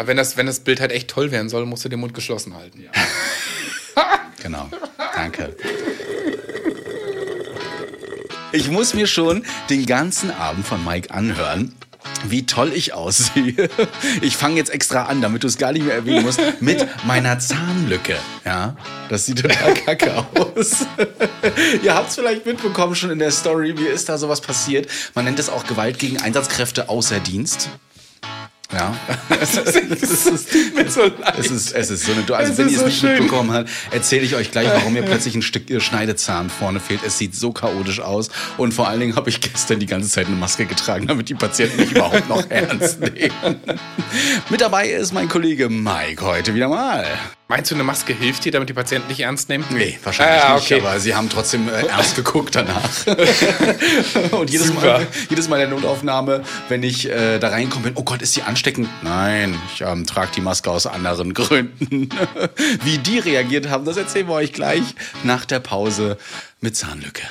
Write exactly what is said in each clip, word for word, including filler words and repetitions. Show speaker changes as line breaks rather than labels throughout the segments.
Aber wenn das, wenn das Bild halt echt toll werden soll, musst du den Mund geschlossen halten. Ja.
Genau, danke. Ich muss mir schon den ganzen Abend von Mike anhören, wie toll ich aussehe. Ich fange jetzt extra an, damit du es gar nicht mehr erwähnen musst, mit meiner Zahnlücke. Ja, das sieht total kacke aus. Ihr habt es vielleicht mitbekommen schon in der Story, wie ist da sowas passiert. Man nennt es auch Gewalt gegen Einsatzkräfte außer Dienst. Ja, es ist, es ist, mir so leid. Es ist, es ist so eine, also es wenn ihr es so nicht schön. mitbekommen habt, erzähle ich euch gleich, warum mir plötzlich ein Stück Schneidezahn vorne fehlt. Es sieht so chaotisch aus und vor allen Dingen habe ich gestern die ganze Zeit eine Maske getragen, damit die Patienten mich überhaupt noch ernst nehmen. Mit dabei ist mein Kollege Mike heute wieder mal.
Meinst du, eine Maske hilft dir, damit die Patienten nicht ernst nehmen?
Nee, wahrscheinlich
ah,
okay. nicht, aber sie haben trotzdem äh, ernst geguckt danach. Und jedes Mal, jedes Mal in der Notaufnahme, wenn ich äh, da reinkomme, bin, oh Gott, ist die ansteckend? Nein, ich ähm, trage die Maske aus anderen Gründen. Wie die reagiert haben, das erzählen wir euch gleich nach der Pause mit Zahnlücke.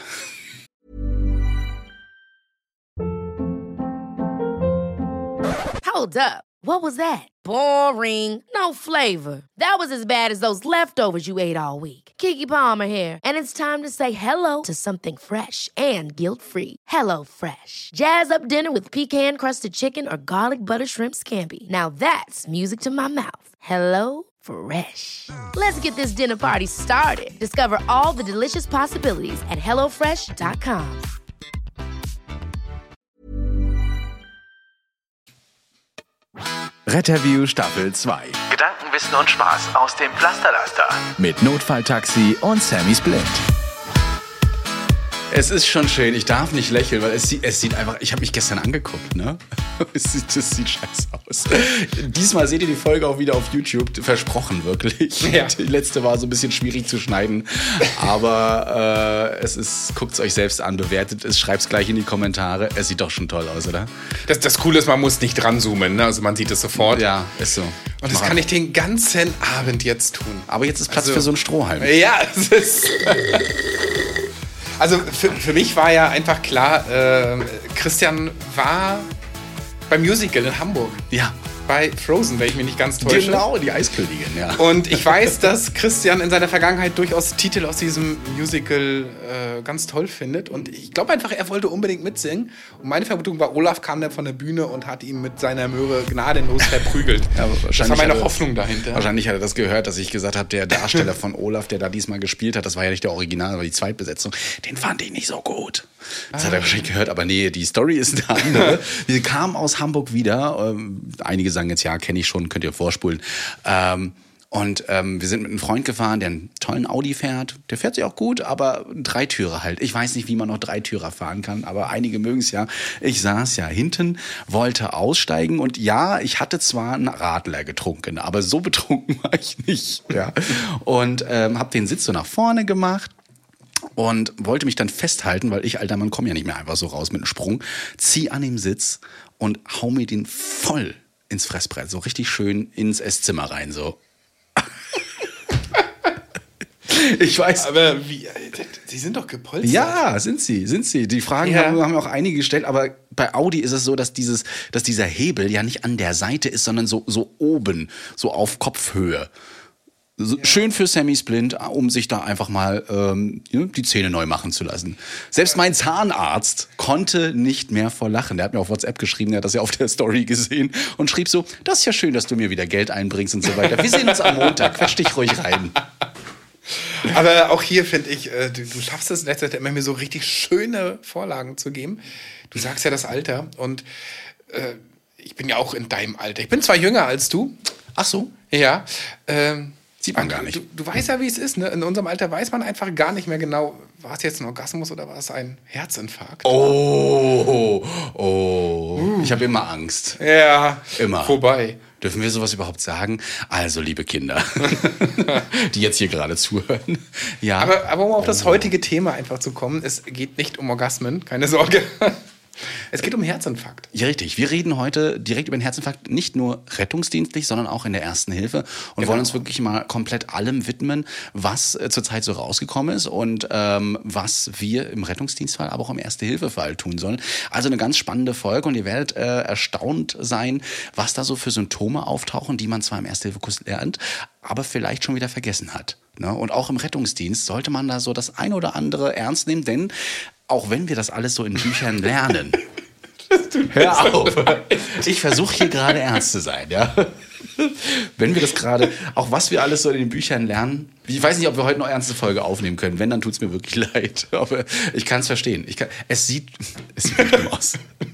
Hold up. What was that? Boring. No flavor. That was as bad as those leftovers you ate all week. Keke Palmer here, and it's time to say hello to something fresh and guilt-free. Hello Fresh. Jazz up dinner with pecan-crusted chicken or garlic butter shrimp scampi. Now that's music to my mouth. Hello Fresh. Let's get this dinner party started. Discover all the delicious possibilities at hello fresh dot com.
Retterview Staffel zwei.
Gedanken, Wissen und Spaß aus dem Pflasterlaster.
Mit Notfalltaxi und Sammy Splint. Es ist schon schön, ich darf nicht lächeln, weil es sieht, es sieht einfach, ich habe mich gestern angeguckt, ne? Es sieht, das sieht scheiße aus. Diesmal seht ihr die Folge auch wieder auf YouTube, versprochen wirklich. Ja. Die letzte war so ein bisschen schwierig zu schneiden, aber äh, es ist, guckt es euch selbst an, bewertet es, schreibt es gleich in die Kommentare. Es sieht doch schon toll aus, oder?
Das, das Coole ist, man muss nicht dran zoomen, ne? Also man sieht es sofort.
Ja, ist so.
Und das kann ich den ganzen Abend jetzt tun.
Aber jetzt ist Platz also, für so einen Strohhalm.
Ja, es ist... Also für, für mich war ja einfach klar, äh, Christian war beim Musical in Hamburg.
Ja.
Bei Frozen, wenn ich mich nicht ganz täusche.
Genau, die Eiskönigin, ja.
Und ich weiß, dass Christian in seiner Vergangenheit durchaus Titel aus diesem Musical äh, ganz toll findet. Und ich glaube einfach, er wollte unbedingt mitsingen. Und meine Vermutung war, Olaf kam dann von der Bühne und hat ihn mit seiner Möhre gnadenlos verprügelt. Ja, das war meine Hoffnung dahinter.
Wahrscheinlich hat er das gehört, dass ich gesagt habe, der Darsteller von Olaf, der da diesmal gespielt hat, das war ja nicht der Original, aber die Zweitbesetzung, den fand ich nicht so gut. Das ah. hat er wahrscheinlich gehört, aber nee, die Story ist eine andere. Wir kamen aus Hamburg wieder. Ähm, einige sagen jetzt, ja, kenne ich schon, könnt ihr vorspulen. Ähm, und ähm, wir sind mit einem Freund gefahren, der einen tollen Audi fährt. Der fährt sich auch gut, aber Dreitürer halt. Ich weiß nicht, wie man noch Dreitürer fahren kann, aber einige mögen es ja. Ich saß ja hinten, wollte aussteigen und ja, ich hatte zwar einen Radler getrunken, aber so betrunken war ich nicht. Ja. Und ähm, habe den Sitz so nach vorne gemacht. Und wollte mich dann festhalten, weil ich, alter Mann, komme ja nicht mehr einfach so raus mit einem Sprung, zieh an dem Sitz und hau mir den voll ins Fressbrett, so richtig schön ins Esszimmer rein, so. Ich weiß.
Aber wie, sie sind doch gepolstert.
Ja, sind sie, sind sie. Die Fragen ja. haben, haben auch einige gestellt, aber bei Audi ist es so, dass dieses, dass dieser Hebel ja nicht an der Seite ist, sondern so, so oben, so auf Kopfhöhe. So, ja. Schön für Sammy Splint, um sich da einfach mal ähm, die Zähne neu machen zu lassen. Selbst mein Zahnarzt konnte nicht mehr vor Lachen. Der hat mir auf WhatsApp geschrieben, der hat das ja auf der Story gesehen und schrieb so, das ist ja schön, dass du mir wieder Geld einbringst und so weiter. Wir sehen uns am Montag, quatsch dich ruhig rein.
Aber auch hier finde ich, äh, du, du schaffst es in letzter Zeit immer, mir so richtig schöne Vorlagen zu geben. Du sagst ja das Alter und äh, ich bin ja auch in deinem Alter. Ich bin zwar jünger als du.
Ach so?
Ja, ähm,
sieht man gar nicht.
Du, du weißt ja, wie es ist, ne? In unserem Alter weiß man einfach gar nicht mehr genau, war es jetzt ein Orgasmus oder war es ein Herzinfarkt?
Oh, oh. Uh. Ich habe immer Angst.
Ja,
immer.
Vorbei.
Dürfen wir sowas überhaupt sagen? Also, liebe Kinder, die jetzt hier gerade zuhören. Ja.
Aber, aber um auf das heutige Thema einfach zu kommen, es geht nicht um Orgasmen, keine Sorge. Es geht um Herzinfarkt.
Ja, richtig. Wir reden heute direkt über den Herzinfarkt, nicht nur rettungsdienstlich, sondern auch in der Ersten Hilfe und
Genau.
wollen uns wirklich mal komplett allem widmen, was äh, zurzeit so rausgekommen ist und ähm, was wir im Rettungsdienstfall, aber auch im Erste-Hilfe-Fall tun sollen. Also eine ganz spannende Folge und ihr werdet äh, erstaunt sein, was da so für Symptome auftauchen, die man zwar im Erste-Hilfe-Kurs lernt, aber vielleicht schon wieder vergessen hat. Ne? Und auch im Rettungsdienst sollte man da so das ein oder andere ernst nehmen, denn auch wenn wir das alles so in Büchern lernen, hör auf, ich versuche hier gerade ernst zu sein, ja. Wenn wir das gerade, auch was wir alles so in den Büchern lernen, ich weiß nicht, ob wir heute noch eine ernste Folge aufnehmen können. Wenn, dann tut es mir wirklich leid. Aber ich kann es verstehen. Ich kann, es sieht, es sieht schlimm aus.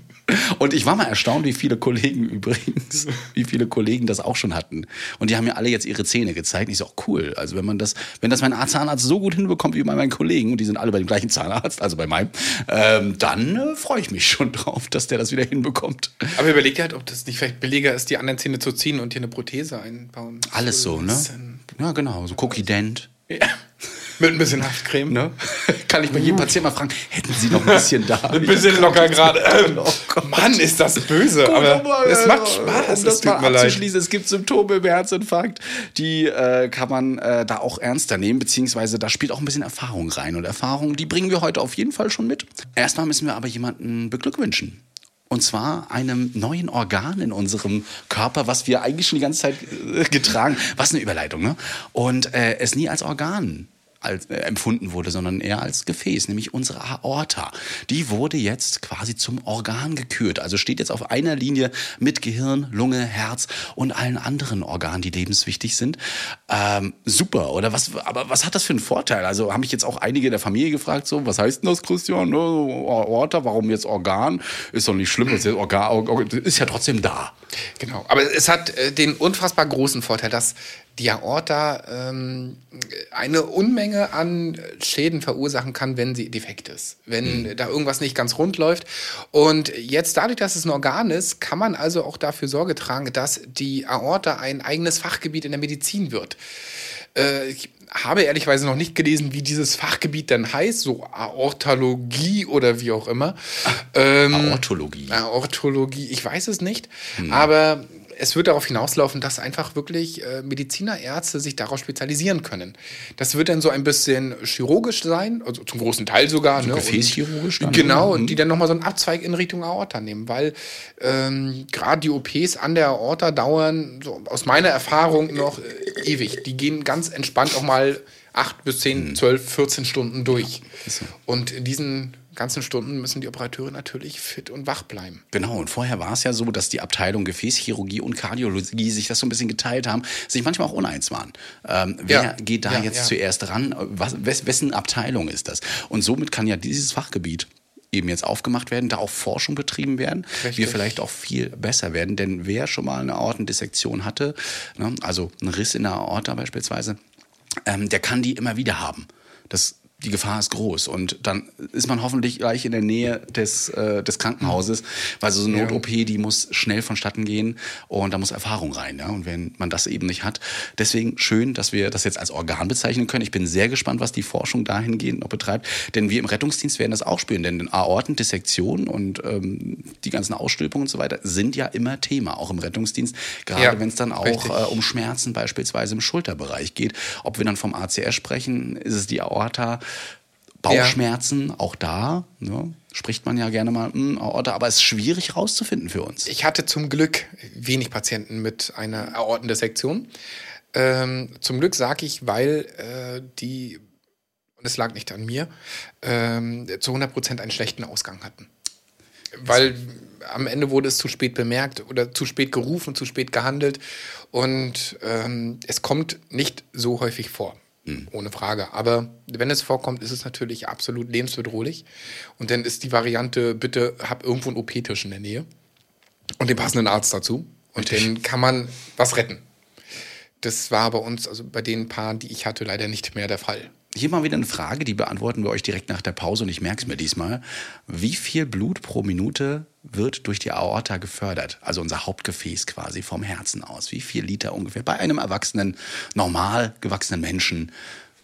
Und ich war mal erstaunt, wie viele Kollegen übrigens, wie viele Kollegen das auch schon hatten. Und die haben mir alle jetzt ihre Zähne gezeigt. Und ich so, oh, cool. Also wenn man das, wenn das mein Zahnarzt so gut hinbekommt wie bei meinen Kollegen, und die sind alle bei dem gleichen Zahnarzt, also bei meinem, ähm, dann äh, freue ich mich schon drauf, dass der das wieder hinbekommt.
Aber überleg dir halt, ob das nicht vielleicht billiger ist, die anderen Zähne zu ziehen und hier eine Prothese einbauen.
Alles so, ne? Ja, genau. So Cookie Dent.
Ja. Mit ein bisschen Haftcreme.
Ne? Kann ich bei jedem Patienten mal fragen, hätten Sie noch ein bisschen da?
Ein bisschen locker gerade. Ähm, Mann, ist das böse.
Gut,
aber
aber,
es
äh,
macht Spaß.
Um das
es tut
mal
mir leid.
abzuschließen, es gibt Symptome im Herzinfarkt, die äh, kann man äh, da auch ernster nehmen, beziehungsweise da spielt auch ein bisschen Erfahrung rein. Und Erfahrung, die bringen wir heute auf jeden Fall schon mit. Erstmal müssen wir aber jemanden beglückwünschen. Und zwar einem neuen Organ in unserem Körper, was wir eigentlich schon die ganze Zeit äh, getragen. Was eine Überleitung, ne? Und äh, es nie als Organ als, äh, empfunden wurde, sondern eher als Gefäß, nämlich unsere Aorta. Die wurde jetzt quasi zum Organ gekürt. Also steht jetzt auf einer Linie mit Gehirn, Lunge, Herz und allen anderen Organen, die lebenswichtig sind. Ähm, super, oder? Was, aber was hat das für einen Vorteil? Also haben mich jetzt auch einige der Familie gefragt, so, was heißt denn das, Christian? Aorta, warum jetzt Organ? Ist doch nicht schlimm, das ist, jetzt Organ, ist ja trotzdem da.
Genau, aber es hat äh, den unfassbar großen Vorteil, dass die Aorta ähm, eine Unmenge an Schäden verursachen kann, wenn sie defekt ist, wenn mhm. da irgendwas nicht ganz rund läuft. Und jetzt dadurch, dass es ein Organ ist, kann man also auch dafür Sorge tragen, dass die Aorta ein eigenes Fachgebiet in der Medizin wird. Äh, ich habe ehrlicherweise noch nicht gelesen, wie dieses Fachgebiet dann heißt, so Aortologie oder wie auch immer. Ähm,
Aortologie.
Aortologie, ich weiß es nicht,
mhm.
aber es wird darauf hinauslaufen, dass einfach wirklich äh, Mediziner, Ärzte sich darauf spezialisieren können. Das wird dann so ein bisschen chirurgisch sein, also zum großen Teil sogar.
So
ne?
Gefäßchirurgisch dann?
Genau,
Mhm.
und die dann nochmal so einen Abzweig in Richtung Aorta nehmen, weil ähm, gerade die O Ps an der Aorta dauern, so aus meiner Erfahrung, noch äh, ewig. Die gehen ganz entspannt auch mal acht bis zehn, zwölf, vierzehn Stunden durch. Und in diesen ganzen Stunden müssen die Operateure natürlich fit und wach bleiben.
Genau, und vorher war es ja so, dass die Abteilung Gefäßchirurgie und Kardiologie sich das so ein bisschen geteilt haben, sich manchmal auch uneins waren. Ähm, wer
Ja.
geht da
Ja,
jetzt
ja.
zuerst ran? Was, wes, wessen Abteilung ist das? Und somit kann ja dieses Fachgebiet eben jetzt aufgemacht werden, da auch Forschung betrieben werden,
Richtig.
wir vielleicht auch viel besser werden, denn wer schon mal eine Aortendissektion hatte, ne, also einen Riss in der Aorta beispielsweise, ähm, der kann die immer wieder haben. Das Die Gefahr ist groß und dann ist man hoffentlich gleich in der Nähe des, äh, des Krankenhauses, weil so eine
Ja.
Not-O P, die muss schnell vonstatten gehen und da muss Erfahrung rein. Ja? Und wenn man das eben nicht hat, deswegen schön, dass wir das jetzt als Organ bezeichnen können. Ich bin sehr gespannt, was die Forschung dahingehend noch betreibt, denn wir im Rettungsdienst werden das auch spüren, denn Aortendissektion und ähm, die ganzen Ausstülpungen und so weiter sind ja immer Thema, auch im Rettungsdienst, gerade
Ja,
wenn es dann auch
richtig.
äh, um Schmerzen beispielsweise im Schulterbereich geht. Ob wir dann vom A C S sprechen, ist es die Aorta, Bauchschmerzen, auch da, ne, spricht man ja gerne mal, mh, Aorta, aber es ist schwierig rauszufinden für uns.
Ich hatte zum Glück wenig Patienten mit einer Aortendissektion. Ähm, zum Glück sage ich, weil äh, die, und es lag nicht an mir, ähm, zu hundert Prozent einen schlechten Ausgang hatten. Weil am Ende wurde es zu spät bemerkt oder zu spät gerufen, zu spät gehandelt. Und ähm, es kommt nicht so häufig vor. Ohne Frage. Aber wenn es vorkommt, ist es natürlich absolut lebensbedrohlich. Und dann ist die Variante, bitte hab irgendwo einen O P-Tisch in der Nähe und den passenden Arzt dazu. Und
Richtig.
dann kann man was retten. Das war bei uns, also bei den Paaren, die ich hatte, leider nicht mehr der Fall.
Hier mal wieder eine Frage, die beantworten wir euch direkt nach der Pause und ich merke es mir diesmal. Wie viel Blut pro Minute wird durch die Aorta gefördert? Also unser Hauptgefäß quasi vom Herzen aus. Wie viel Liter ungefähr? Bei einem erwachsenen, normal gewachsenen Menschen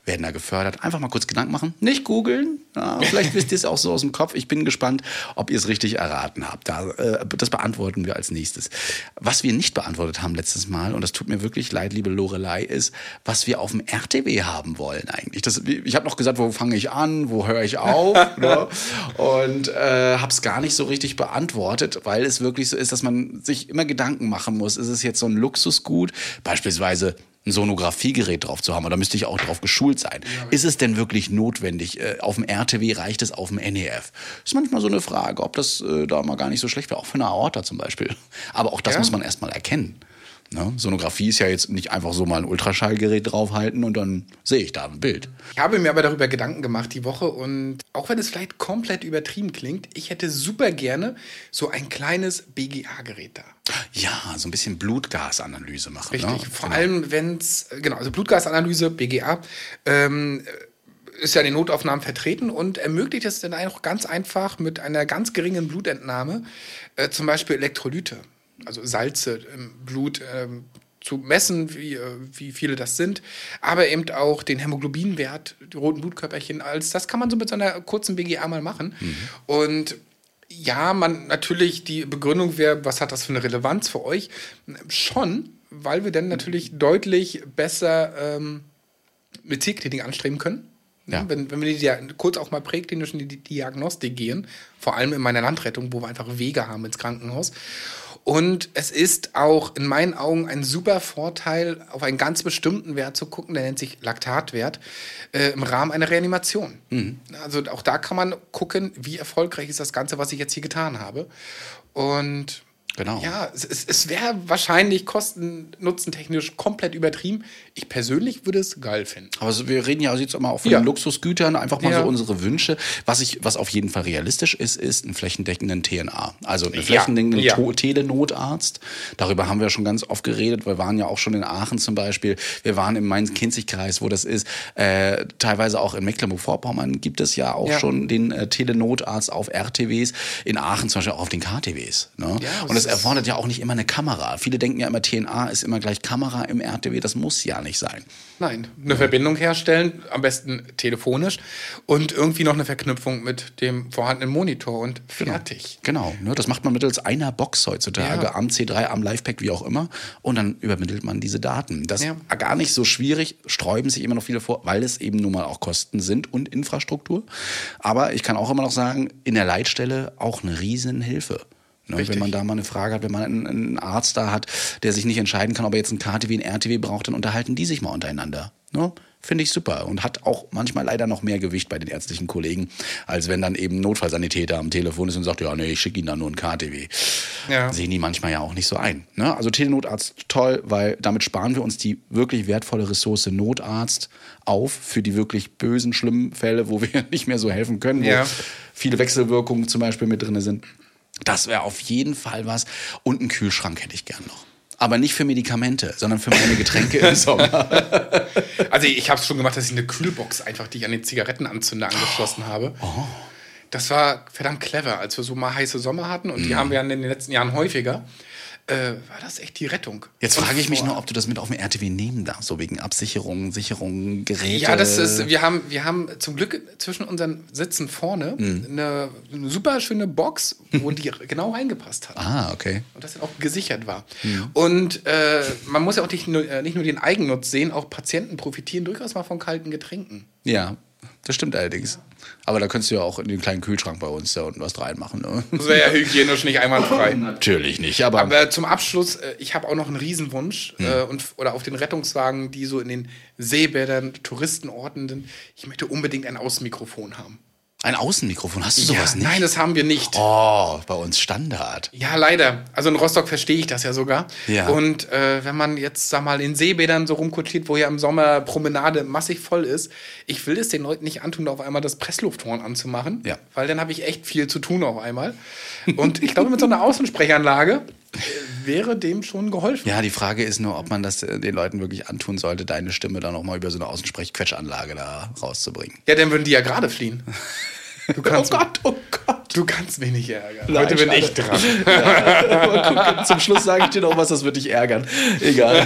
werden da gefördert. Einfach mal kurz Gedanken machen, nicht googeln. Ja, vielleicht wisst ihr es auch so aus dem Kopf. Ich bin gespannt, ob ihr es richtig erraten habt. Da, äh, das beantworten wir als nächstes. Was wir nicht beantwortet haben letztes Mal, und das tut mir wirklich leid, liebe Lorelei, ist, was wir auf dem R T W haben wollen eigentlich. Das, ich habe noch gesagt, wo fange ich an, wo höre ich auf? Ne? Und äh, habe es gar nicht so richtig beantwortet, weil es wirklich so ist, dass man sich immer Gedanken machen muss. Ist es jetzt so ein Luxusgut? Beispielsweise ein Sonographiegerät drauf zu haben, oder müsste ich auch drauf geschult sein? Ja, ist es denn wirklich notwendig? Äh, auf dem R T W reicht es auf dem N E F? Ist manchmal so eine Frage, ob das äh, da mal gar nicht so schlecht wäre, auch für eine Aorta zum Beispiel. Aber auch das ja. muss man erstmal erkennen. Ne? Sonographie ist ja jetzt nicht einfach so mal ein Ultraschallgerät draufhalten und dann sehe ich da ein Bild.
Ich habe mir aber darüber Gedanken gemacht die Woche, und auch wenn es vielleicht komplett übertrieben klingt, ich hätte super gerne so ein kleines B G A-Gerät da.
Ja, so ein bisschen Blutgasanalyse machen.
Richtig,
ne?
vor
genau.
allem wenn es, genau, also Blutgasanalyse, B G A, ähm, ist ja in den Notaufnahmen vertreten und ermöglicht es dann auch ganz einfach mit einer ganz geringen Blutentnahme, äh, zum Beispiel Elektrolyte, also Salze im Blut, ähm, zu messen, wie, äh, wie viele das sind, aber eben auch den Hämoglobinwert, die roten Blutkörperchen, als das kann man so mit so einer kurzen B G A mal machen. Mhm. Und ja, man natürlich, die Begründung wäre, was hat das für eine Relevanz für euch? Schon, weil wir dann natürlich deutlich besser ähm, mit Zielkliniken anstreben können. Ja. Wenn, wenn wir die, kurz auch mal präklinisch in die Diagnostik gehen, vor allem in meiner Landrettung, wo wir einfach Wege haben ins Krankenhaus. Und es ist auch in meinen Augen ein super Vorteil, auf einen ganz bestimmten Wert zu gucken, der nennt sich Laktatwert, äh, im Rahmen einer Reanimation. Mhm. Also auch da kann man gucken, wie erfolgreich ist das Ganze, was ich jetzt hier getan habe. Und
genau.
Ja, es, es wäre wahrscheinlich kosten-nutzen-technisch komplett übertrieben. Ich persönlich würde es geil finden.
Aber so, wir reden ja jetzt immer auch von
ja.
den Luxusgütern, einfach mal
ja.
so unsere Wünsche. Was ich, was auf jeden Fall realistisch ist, ist einen flächendeckenden T N A. Also einen flächendeckenden ja. ja. Telenotarzt. Darüber haben wir schon ganz oft geredet. Wir waren ja auch schon in Aachen zum Beispiel. Wir waren im Main-Kinzig-Kreis, wo das ist. Äh, teilweise auch in Mecklenburg-Vorpommern gibt es ja auch ja. schon den äh, Telenotarzt auf R T Ws. In Aachen zum Beispiel auch auf den K T Ws. Ne? Ja, und das erfordert ja auch nicht immer eine Kamera. Viele denken ja immer, T N A ist immer gleich Kamera im R T W. Das muss ja nicht sein.
Nein, eine ja. Verbindung herstellen, am besten telefonisch, und irgendwie noch eine Verknüpfung mit dem vorhandenen Monitor und fertig.
Genau, genau ne, das macht man mittels einer Box heutzutage, ja. am C drei, am Livepack, wie auch immer, und dann übermittelt man diese Daten. Das ja. ist gar nicht so schwierig, sträuben sich immer noch viele vor, weil es eben nun mal auch Kosten sind und Infrastruktur. Aber ich kann auch immer noch sagen, in der Leitstelle auch eine Riesenhilfe. Ne, wenn man da mal eine Frage hat, wenn man einen, einen Arzt da hat, der sich nicht entscheiden kann, ob er jetzt einen K T W, einen R T W braucht, dann unterhalten die sich mal untereinander. Ne? Finde ich super und hat auch manchmal leider noch mehr Gewicht bei den ärztlichen Kollegen, als wenn dann eben ein Notfallsanitäter am Telefon ist und sagt, ja, nee, ich schicke Ihnen da nur einen K T W. Ja. Sehen die manchmal ja auch nicht so ein. Ne? Also Telenotarzt toll, weil damit sparen wir uns die wirklich wertvolle Ressource Notarzt auf für die wirklich bösen, schlimmen Fälle, wo wir nicht mehr so helfen können, wo ja. viele Wechselwirkungen zum Beispiel mit drin sind. Das wäre auf jeden Fall was. Und einen Kühlschrank hätte ich gern noch. Aber nicht für Medikamente, sondern für meine Getränke im Sommer.
Also ich habe es schon gemacht, dass ich eine Kühlbox einfach, die ich an den Zigarettenanzünder angeschlossen habe. Oh. Das war verdammt clever, als wir so mal heiße Sommer hatten. Und mm. die haben wir in den letzten Jahren häufiger. Äh, war das echt die Rettung.
Jetzt frage ich mich nur, ob du das mit auf dem R T W nehmen darfst, so wegen Absicherung, Sicherung, Geräte.
Ja, das ist, wir haben, wir haben zum Glück zwischen unseren Sitzen vorne mm. eine, eine super schöne Box, wo die genau reingepasst hat.
Ah, okay.
Und das dann auch gesichert war. Mm. Und äh, man muss ja auch nicht nur, nicht nur den Eigennutz sehen, auch Patienten profitieren durchaus mal von kalten Getränken.
Ja. Das stimmt allerdings. Aber da könntest du ja auch in den kleinen Kühlschrank bei uns da unten was reinmachen. Ne?
Das wäre ja hygienisch nicht einwandfrei.
Natürlich nicht. Aber,
aber zum Abschluss, ich habe auch noch einen Riesenwunsch. Hm. Äh, und, oder auf den Rettungswagen, die so in den Seebädern, Touristenorten sind. Ich möchte unbedingt ein Außenmikrofon haben.
Ein Außenmikrofon? Hast du sowas
ja,
nicht?
Nein, das haben wir nicht.
Oh, bei uns Standard.
Ja, leider. Also in Rostock verstehe ich das ja sogar. Ja. Und äh, wenn man jetzt, sag mal, in Seebädern so rumkutschiert, wo ja im Sommer Promenade massig voll ist, ich will es den Leuten nicht antun, auf einmal das Presslufthorn anzumachen. Ja. Weil dann habe ich echt viel zu tun auf einmal. Und ich glaube, mit so einer Außensprechanlage wäre dem schon geholfen.
Ja, die Frage ist nur, ob man das den Leuten wirklich antun sollte, deine Stimme dann nochmal über so eine Außensprechquetschanlage da rauszubringen.
Ja, dann würden die ja gerade fliehen. Du kannst
oh Gott, oh Gott.
Du kannst mich nicht ärgern.
Nein,
Heute bin
schade.
ich dran.
Ja, mal gucken. Zum Schluss sage ich dir noch was, das wird dich ärgern. Egal.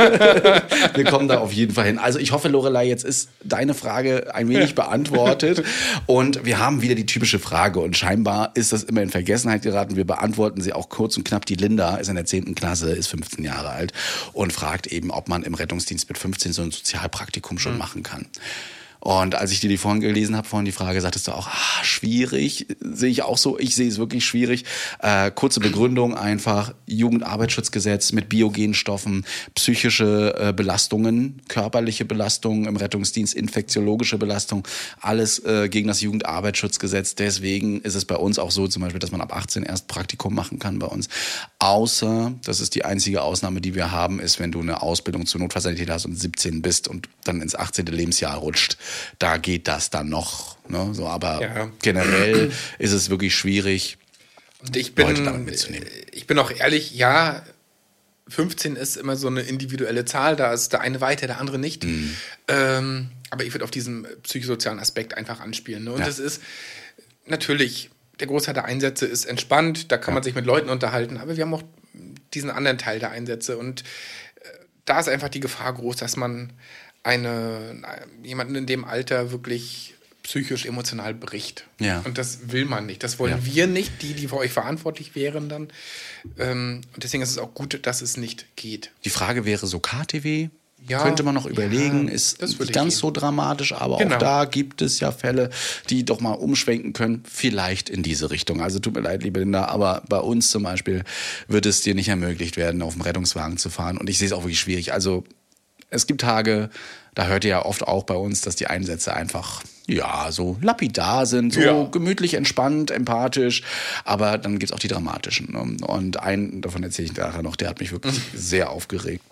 Wir kommen da auf jeden Fall hin. Also ich hoffe, Lorelei, jetzt ist deine Frage ein wenig beantwortet. Und wir haben wieder die typische Frage. Und scheinbar ist das immer in Vergessenheit geraten. Wir beantworten sie auch kurz und knapp. Die Linda ist in der zehnten Klasse, ist fünfzehn Jahre alt und fragt eben, ob man im Rettungsdienst mit fünfzehn so ein Sozialpraktikum schon mhm. machen kann. Und als ich dir die vorhin gelesen habe, vorhin die Frage, sagtest du auch, ah, schwierig, sehe ich auch so, ich sehe es wirklich schwierig. Äh, kurze Begründung einfach, Jugendarbeitsschutzgesetz mit biogenen Stoffen, psychische äh, Belastungen, körperliche Belastungen im Rettungsdienst, infektiologische Belastung, alles äh, gegen das Jugendarbeitsschutzgesetz. Deswegen ist es bei uns auch so zum Beispiel, dass man ab achtzehn erst Praktikum machen kann bei uns. Außer, das ist die einzige Ausnahme, die wir haben, ist, wenn du eine Ausbildung zur Notfallsanitäter hast und siebzehn bist und dann ins achtzehnte Lebensjahr rutscht. Da geht das dann noch. Ne? So, aber ja. generell ist es wirklich schwierig,
und ich bin,
Leute damit mitzunehmen.
Ich bin auch ehrlich, ja, fünfzehn ist immer so eine individuelle Zahl, da ist der eine weiter, der andere nicht. Mhm. Ähm, aber ich würde auf diesen psychosozialen Aspekt einfach anspielen. Ne? Und ja. das ist natürlich, der Großteil der Einsätze ist entspannt, da kann ja. man sich mit Leuten unterhalten, aber wir haben auch diesen anderen Teil der Einsätze und äh, da ist einfach die Gefahr groß, dass man eine, jemanden in dem Alter wirklich psychisch, emotional bricht.
Ja.
Und das will man nicht. Das wollen
ja.
wir nicht, die, die für euch verantwortlich wären dann. Ähm, und deswegen ist es auch gut, dass es nicht geht.
Die Frage wäre so K T W?
Ja,
könnte man noch überlegen,
ja,
ist nicht
ganz
gehen.
so
dramatisch, aber
genau.
auch da gibt es ja Fälle, die doch mal umschwenken können, vielleicht in diese Richtung. Also tut mir leid, liebe Linda, aber bei uns zum Beispiel wird es dir nicht ermöglicht werden, auf dem Rettungswagen zu fahren und ich sehe es auch wirklich schwierig. Also es gibt Tage, da hört ihr ja oft auch bei uns, dass die Einsätze einfach, ja, so lapidar sind, so
ja.
gemütlich, entspannt, empathisch. Aber dann gibt es auch die dramatischen. Ne? Und einen davon erzähle ich nachher noch, der hat mich wirklich sehr aufgeregt.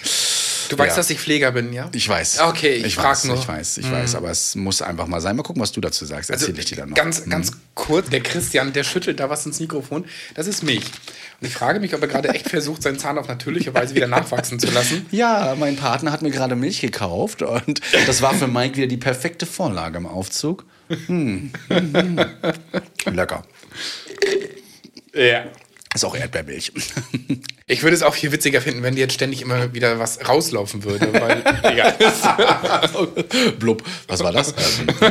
Du weißt,
ja.
dass ich Pfleger bin, ja?
Ich weiß.
Okay, ich,
ich
frag
weiß,
nur.
Ich weiß, ich
mhm.
weiß, aber es muss einfach mal sein. Mal gucken, was du dazu sagst. Erzähle
also,
ich dir dann noch.
Ganz,
mhm.
ganz kurz, der Christian, der schüttelt da was ins Mikrofon. Das ist Milch. Und ich frage mich, ob er gerade echt versucht, seinen Zahn auf natürliche Weise wieder nachwachsen zu lassen.
Ja, mein Partner hat mir gerade Milch gekauft und das war für Mike wieder die perfekte Vorlage im Aufzug. Hm. Mhm. Lecker.
Ja.
Ist auch Erdbeermilch.
Ich würde es auch viel witziger finden, wenn dir jetzt ständig immer wieder was rauslaufen würde, weil egal.
Blub, was war das?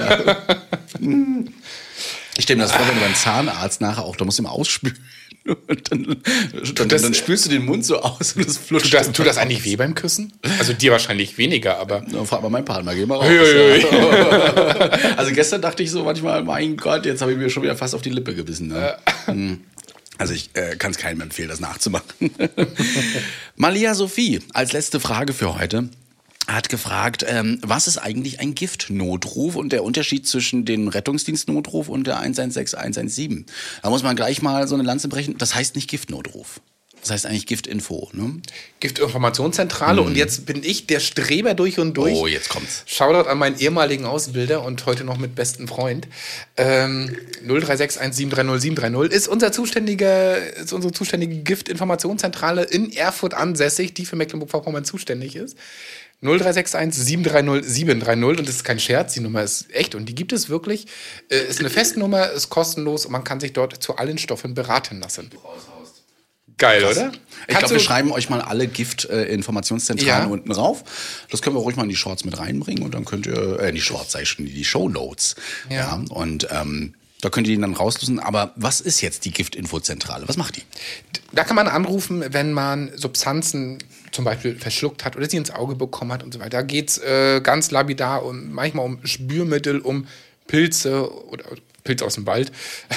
Ich stelle mir das vor, wenn du beim Zahnarzt nachher auch, da musst du immer ausspülen. Und dann, dann,
das,
dann spülst du den Mund so aus und es flutscht.
Tut das, tut das eigentlich weh beim Küssen? Also dir wahrscheinlich weniger, aber...
Na, frag mal meinen Partner, geh mal raus.
Hei, hei,
hei. Also gestern dachte ich so manchmal, mein Gott, jetzt habe ich mir schon wieder fast auf die Lippe gebissen. Ne? Also ich äh, kann es keinem empfehlen, das nachzumachen. Malia Sophie, als letzte Frage für heute, hat gefragt, ähm, was ist eigentlich ein Giftnotruf und der Unterschied zwischen dem Rettungsdienstnotruf und der eins eins sechs, eins eins sieben. Da muss man gleich mal so eine Lanze brechen. Das heißt nicht Giftnotruf. Das heißt eigentlich Giftinfo, ne?
Giftinformationszentrale. Mhm. Und jetzt bin ich der Streber durch und durch.
Oh, jetzt kommt's.
Shoutout an meinen ehemaligen Ausbilder und heute noch mit besten Freund. Ähm, null drei sechs eins sieben drei null sieben drei null ist unser zuständiger, ist unsere zuständige Giftinformationszentrale in Erfurt ansässig, die für Mecklenburg-Vorpommern zuständig ist. null drei sechs eins sieben drei null sieben drei null und das ist kein Scherz, die Nummer ist echt und die gibt es wirklich. Äh, ist eine Festnummer, ist kostenlos und man kann sich dort zu allen Stoffen beraten lassen. Geil,
Krass.
oder?
Ich glaube, wir schreiben euch mal alle Gift-Informationszentralen äh,
ja.
unten rauf. Das können wir ruhig mal in die Shorts mit reinbringen und dann könnt ihr, äh, in die Shorts, sag ich schon, in die Shownotes. Ja. ja. Und ähm, da könnt ihr ihn dann rauslösen. Aber was ist jetzt die Giftinfozentrale? Was macht die?
Da kann man anrufen, wenn man Substanzen zum Beispiel verschluckt hat oder sie ins Auge bekommen hat und so weiter. Da geht es äh, ganz lapidar um, manchmal um Spürmittel, um Pilze oder Pilz aus dem Wald.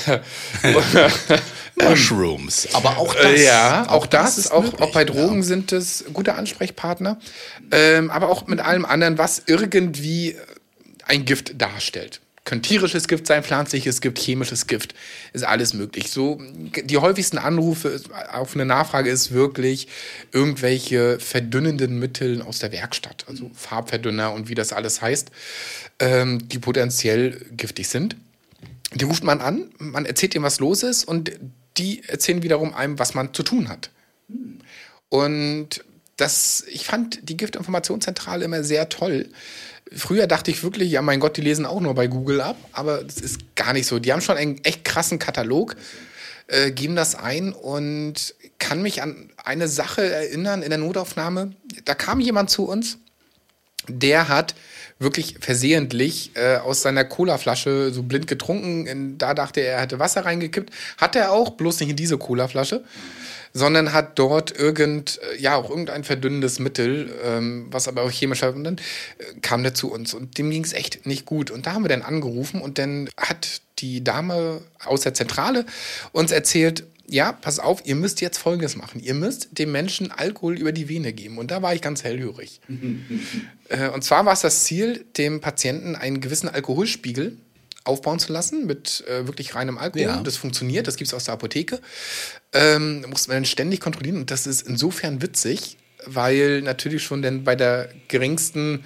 Mushrooms. Aber auch das.
Ja, auch,
auch
das.
das
auch,
möglich,
auch bei Drogen
ja.
sind es gute Ansprechpartner. Ähm, aber auch mit allem anderen, was irgendwie ein Gift darstellt. Könnte tierisches Gift sein, pflanzliches Gift, chemisches Gift. Ist alles möglich. So, die häufigsten Anrufe auf eine Nachfrage ist wirklich irgendwelche verdünnenden Mittel aus der Werkstatt. Also Farbverdünner und wie das alles heißt, ähm, die potenziell giftig sind. Die ruft man an, man erzählt ihm, was los ist und die erzählen wiederum einem, was man zu tun hat. Und das, ich fand die Giftinformationszentrale immer sehr toll. Früher dachte ich wirklich, ja mein Gott, die lesen auch nur bei Google ab, aber das ist gar nicht so. Die haben schon einen echt krassen Katalog, äh, geben das ein und kann mich an eine Sache erinnern in der Notaufnahme. Da kam jemand zu uns, der hat wirklich versehentlich äh, aus seiner Colaflasche so blind getrunken. In, da dachte er, er hätte Wasser reingekippt. Hat er auch, bloß nicht in diese Colaflasche, sondern hat dort irgend, ja, auch irgendein verdünnendes Mittel, ähm, was aber auch chemisch war. Und dann äh, kam der zu uns und dem ging es echt nicht gut. Und da haben wir dann angerufen und dann hat die Dame aus der Zentrale uns erzählt, ja, pass auf, ihr müsst jetzt Folgendes machen. Ihr müsst dem Menschen Alkohol über die Vene geben. Und da war ich ganz hellhörig. äh, und zwar war es das Ziel, dem Patienten einen gewissen Alkoholspiegel aufbauen zu lassen mit äh, wirklich reinem Alkohol.
Ja.
Das funktioniert, das gibt es aus der Apotheke. Ähm, muss man dann ständig kontrollieren. Und das ist insofern witzig, weil natürlich schon dann bei der geringsten...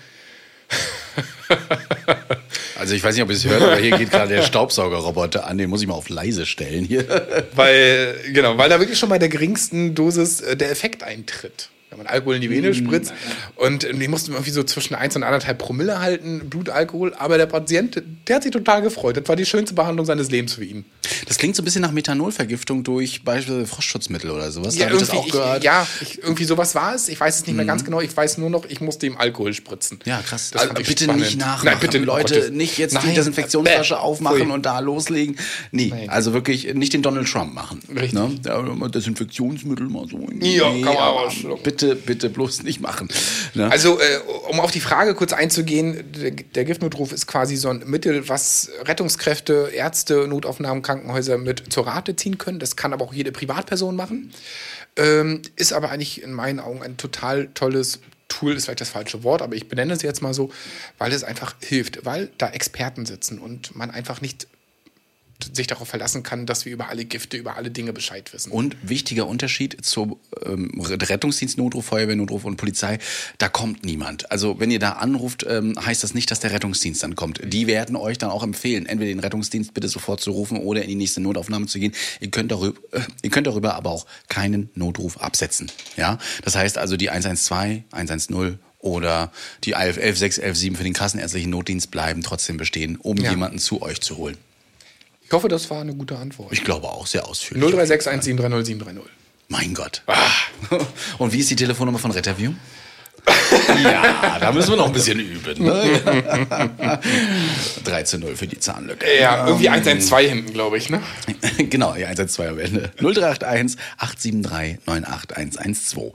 Also ich weiß nicht, ob ihr es hört, aber hier geht gerade der Staubsaugerroboter an, den muss ich mal auf leise stellen hier.
Weil, genau, weil da wirklich schon bei der geringsten Dosis äh, der Effekt eintritt. Wenn man Alkohol in die Vene spritzt. Und äh, die mussten irgendwie so zwischen eins und anderthalb Promille halten, Blutalkohol. Aber der Patient, der hat sich total gefreut. Das war die schönste Behandlung seines Lebens für ihn.
Das klingt so ein bisschen nach Methanolvergiftung durch beispielsweise Frostschutzmittel oder sowas. Da
Ja,
habe ich das
irgendwie,
auch gehört.
ich, ja ich, irgendwie sowas war es. Ich weiß es nicht mehr ganz genau. Ich weiß nur noch, ich musste ihm Alkohol spritzen.
Ja, krass.
Das
Also,
fand ich
bitte
spannend.
nicht nachmachen.
Nein, bitte,
Leute,
oh Gott,
nicht jetzt
nein,
die Desinfektionsflasche
bäh,
aufmachen
pfui.
und da loslegen. Nee,
Nein.
also wirklich nicht den Donald Trump machen.
Richtig.
Ne? Ja, mal Desinfektionsmittel mal so.
Ja, kann man
aber
aber schlucken.
bitte, bitte bloß nicht machen. Ne?
Also, äh, um auf die Frage kurz einzugehen, der, der Giftnotruf ist quasi so ein Mittel, was Rettungskräfte, Ärzte, Notaufnahmen, Krankenhäuser mit zur Rate ziehen können. Das kann aber auch jede Privatperson machen. Ähm, ist aber eigentlich in meinen Augen ein total tolles Tool, ist vielleicht das falsche Wort, aber ich benenne es jetzt mal so, weil es einfach hilft, weil da Experten sitzen und man einfach nicht sich darauf verlassen kann, dass wir über alle Gifte, über alle Dinge Bescheid wissen.
Und wichtiger Unterschied zu ähm, Rettungsdienst, Notruf, Feuerwehrnotruf und Polizei, da kommt niemand. Also wenn ihr da anruft, ähm, heißt das nicht, dass der Rettungsdienst dann kommt. Die werden euch dann auch empfehlen, entweder den Rettungsdienst bitte sofort zu rufen oder in die nächste Notaufnahme zu gehen. Ihr könnt darüber, äh, ihr könnt darüber aber auch keinen Notruf absetzen. Ja, das heißt also die eins eins zwei, eins eins null oder die elf elf sechs elf sieben für den kassenärztlichen Notdienst bleiben trotzdem bestehen, um
Ja.
jemanden zu euch zu holen.
Ich hoffe, das war eine gute Antwort.
Ich glaube auch, sehr ausführlich.
null drei sechs eins sieben drei null sieben drei null.
Mein Gott. Und wie ist die Telefonnummer von Retterview? Ja, da müssen wir noch ein bisschen üben. Ne? dreizehn null für die Zahnlücke.
Ja, irgendwie eins eins zwei hinten, glaube ich, ne?
Genau, ja, eins eins zwei am Ende. null drei acht eins acht sieben drei neun acht eins eins zwei.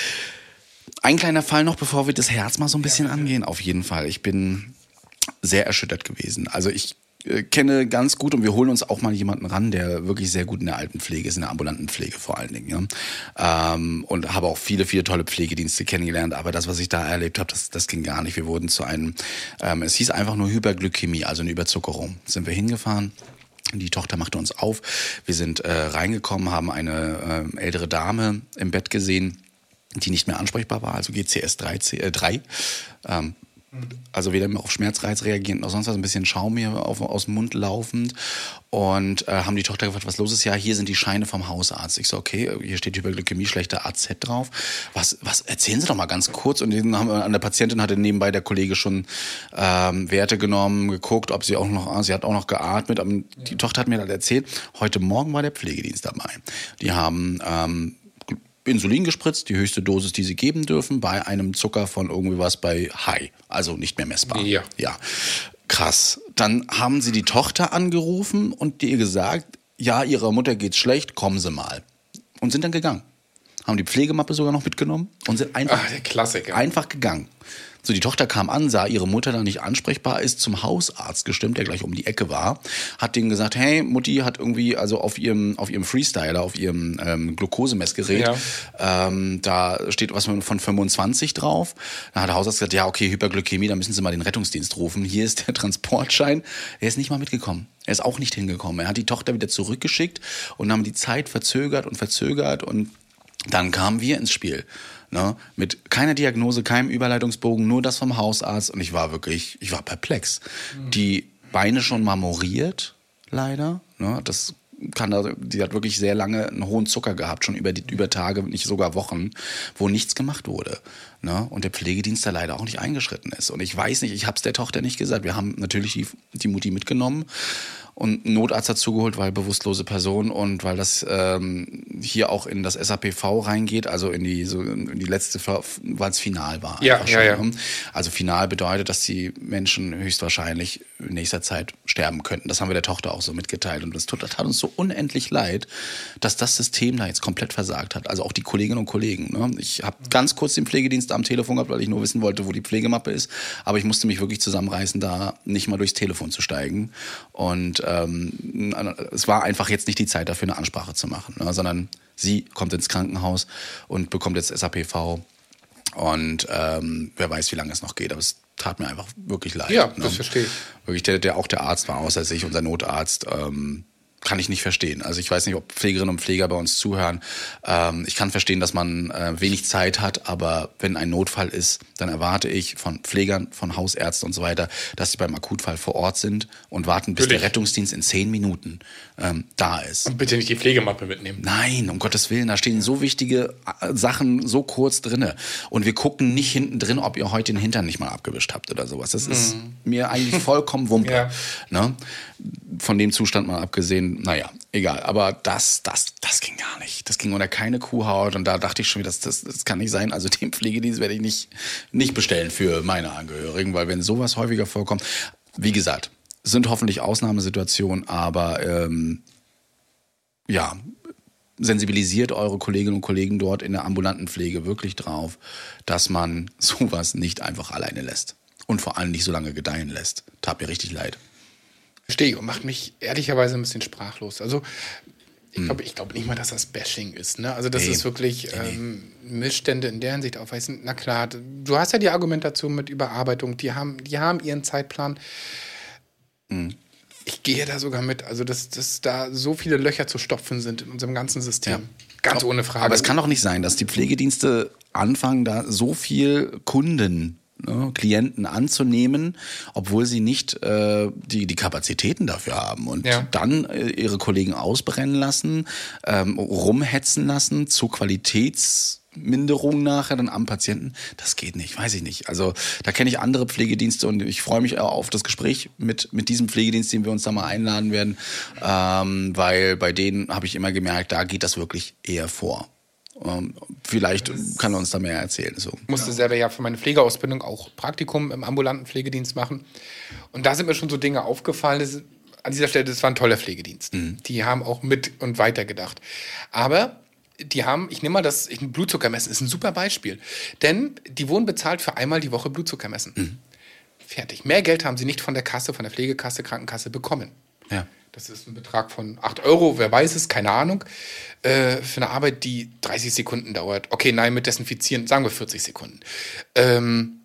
Ein kleiner Fall noch, bevor wir das Herz mal so ein bisschen angehen. Auf jeden Fall. Ich bin sehr erschüttert gewesen. Also ich kenne ganz gut und wir holen uns auch mal jemanden ran, der wirklich sehr gut in der Altenpflege ist, in der ambulanten Pflege vor allen Dingen. Ja. Ähm, und habe auch viele, viele tolle Pflegedienste kennengelernt, aber das, was ich da erlebt habe, das, das ging gar nicht. Wir wurden zu einem, ähm, es hieß einfach nur Hyperglykämie, also eine Überzuckerung. Sind wir hingefahren. Die Tochter machte uns auf. Wir sind äh, reingekommen, haben eine äh, ältere Dame im Bett gesehen, die nicht mehr ansprechbar war, also G C S drei. Äh, drei. Ähm, Also weder mehr auf Schmerzreiz reagierend noch sonst was, ein bisschen Schaum hier auf, aus dem Mund laufend. Und äh, haben die Tochter gefragt, was los ist? Ja, hier sind die Scheine vom Hausarzt. Ich so, okay, hier steht Hyperglykämie, schlechter A Z drauf. Was, was, erzählen Sie doch mal ganz kurz. Und dann haben wir, an der Patientin hatte nebenbei der Kollege schon ähm, Werte genommen, geguckt, ob sie auch noch, sie hat auch noch geatmet. Aber die Tochter hat mir dann erzählt, heute Morgen war der Pflegedienst dabei. Die haben ähm, Insulin gespritzt, die höchste Dosis, die sie geben dürfen, bei einem Zucker von irgendwie was bei High, also nicht mehr messbar.
Ja.
Ja, krass. Dann haben sie die Tochter angerufen und ihr gesagt, ja, ihrer Mutter geht's schlecht, kommen Sie mal. Und sind dann gegangen. Haben die Pflegemappe sogar noch mitgenommen und sind einfach,
Ach, der Klassiker.
einfach gegangen. So, die Tochter kam an, sah ihre Mutter da nicht ansprechbar, ist zum Hausarzt gestimmt, der gleich um die Ecke war, hat denen gesagt, hey, Mutti hat irgendwie, also auf ihrem, auf ihrem Freestyler, auf ihrem ähm, Glukosemessgerät, ja. ähm, da steht was von fünfundzwanzig drauf. Dann hat der Hausarzt gesagt, ja, okay, Hyperglykämie, da müssen Sie mal den Rettungsdienst rufen. Hier ist der Transportschein. Er ist nicht mal mitgekommen. Er ist auch nicht hingekommen. Er hat die Tochter wieder zurückgeschickt und haben die Zeit verzögert und verzögert und dann kamen wir ins Spiel. Ne? Mit keiner Diagnose, keinem Überleitungsbogen, nur das vom Hausarzt. Und ich war wirklich, ich war perplex. Mhm. Die Beine schon marmoriert, leider. Ne? Das kann da, die hat wirklich sehr lange einen hohen Zucker gehabt, schon über, die, über Tage, nicht sogar Wochen, wo nichts gemacht wurde. Ne? Und der Pflegedienst da leider auch nicht eingeschritten ist. Und ich weiß nicht, ich habe es der Tochter nicht gesagt. Wir haben natürlich die, die Mutti mitgenommen und einen Notarzt dazu geholt, weil bewusstlose Person und weil das ähm, hier auch in das S A P V reingeht, also in die, so in die letzte, weil es final war.
Ja, ja, ja.
Also final bedeutet, dass die Menschen höchstwahrscheinlich in nächster Zeit sterben könnten. Das haben wir der Tochter auch so mitgeteilt. Und das tut, das tat uns so unendlich leid, dass das System da jetzt komplett versagt hat. Also auch die Kolleginnen und Kollegen. Ne? Ich habe ganz kurz den Pflegedienst am Telefon gehabt, weil ich nur wissen wollte, wo die Pflegemappe ist. Aber ich musste mich wirklich zusammenreißen, da nicht mal durchs Telefon zu steigen. Und ähm, es war einfach jetzt nicht die Zeit dafür, eine Ansprache zu machen, ne? Sondern sie kommt ins Krankenhaus und bekommt jetzt S A P V. Und ähm, wer weiß, wie lange es noch geht. Aber es tat mir einfach wirklich leid.
Ja,
ne?
das verstehe ich.
Wirklich, der, der, auch der Arzt war außer sich, unser Notarzt. Ähm, kann ich nicht verstehen. Also ich weiß nicht, ob Pflegerinnen und Pfleger bei uns zuhören. Ähm, ich kann verstehen, dass man äh, wenig Zeit hat, aber wenn ein Notfall ist, dann erwarte ich von Pflegern, von Hausärzten und so weiter, dass sie beim Akutfall vor Ort sind und warten, bis
Natürlich.
der Rettungsdienst in zehn Minuten ähm, da ist.
Und bitte nicht die Pflegemappe mitnehmen.
Nein, um Gottes Willen, da stehen so wichtige äh, Sachen so kurz drinne. Und wir gucken nicht hinten drin, ob ihr heute den Hintern nicht mal abgewischt habt oder sowas. Das ist mhm. mir eigentlich vollkommen Wumpe. Ja. Ne? Von dem Zustand mal abgesehen, naja, egal. Aber das, das, das ging gar nicht. Das ging unter keine Kuhhaut. Und da dachte ich schon wieder, das, das, das kann nicht sein. Also den Pflegedienst werde ich nicht, nicht bestellen für meine Angehörigen, weil wenn sowas häufiger vorkommt, wie gesagt, sind hoffentlich Ausnahmesituationen, aber ähm, ja, sensibilisiert eure Kolleginnen und Kollegen dort in der ambulanten Pflege wirklich drauf, dass man sowas nicht einfach alleine lässt. Und vor allem nicht so lange gedeihen lässt. Tat mir richtig leid.
Verstehe ich und macht mich ehrlicherweise ein bisschen sprachlos. Also ich glaube ich glaub nicht mal, dass das Bashing ist. Ne? Also das
nee.
ist wirklich
nee, nee.
Ähm, Missstände in der Hinsicht aufweisen. Na klar, du hast ja die Argumentation mit Überarbeitung. Die haben, die haben ihren Zeitplan.
Mhm.
Ich gehe da sogar mit. Also dass, dass da so viele Löcher zu stopfen sind in unserem ganzen System.
Ja.
Ganz aber, ohne Frage.
Aber es kann doch nicht sein, dass die Pflegedienste anfangen, da so viel Kunden Ne, Klienten anzunehmen, obwohl sie nicht äh, die, die Kapazitäten dafür haben. Und
ja.
dann äh, ihre Kollegen ausbrennen lassen, ähm, rumhetzen lassen zu Qualitätsminderung nachher dann am Patienten. Das geht nicht, weiß ich nicht. Also da kenne ich andere Pflegedienste und ich freue mich auf das Gespräch mit, mit diesem Pflegedienst, den wir uns da mal einladen werden, ähm, weil bei denen habe ich immer gemerkt, da geht das wirklich eher vor. Um, vielleicht kann er uns da mehr erzählen. So.
Ich musste selber ja für meine Pflegeausbildung auch Praktikum im ambulanten Pflegedienst machen. Und da sind mir schon so Dinge aufgefallen. Das, an dieser Stelle, das war ein toller Pflegedienst. Mhm. Die haben auch mit und weiter gedacht. Aber die haben, ich nehme mal das ich, Blutzucker messen, ist ein super Beispiel. Denn die wurden bezahlt für einmal die Woche Blutzucker messen. Mhm. Fertig. Mehr Geld haben sie nicht von der Kasse, von der Pflegekasse, Krankenkasse bekommen.
Ja.
Das ist ein Betrag von acht Euro, wer weiß es, keine Ahnung. Äh, für eine Arbeit, die dreißig Sekunden dauert. Okay, nein, mit Desinfizieren, sagen wir vierzig Sekunden. Ähm,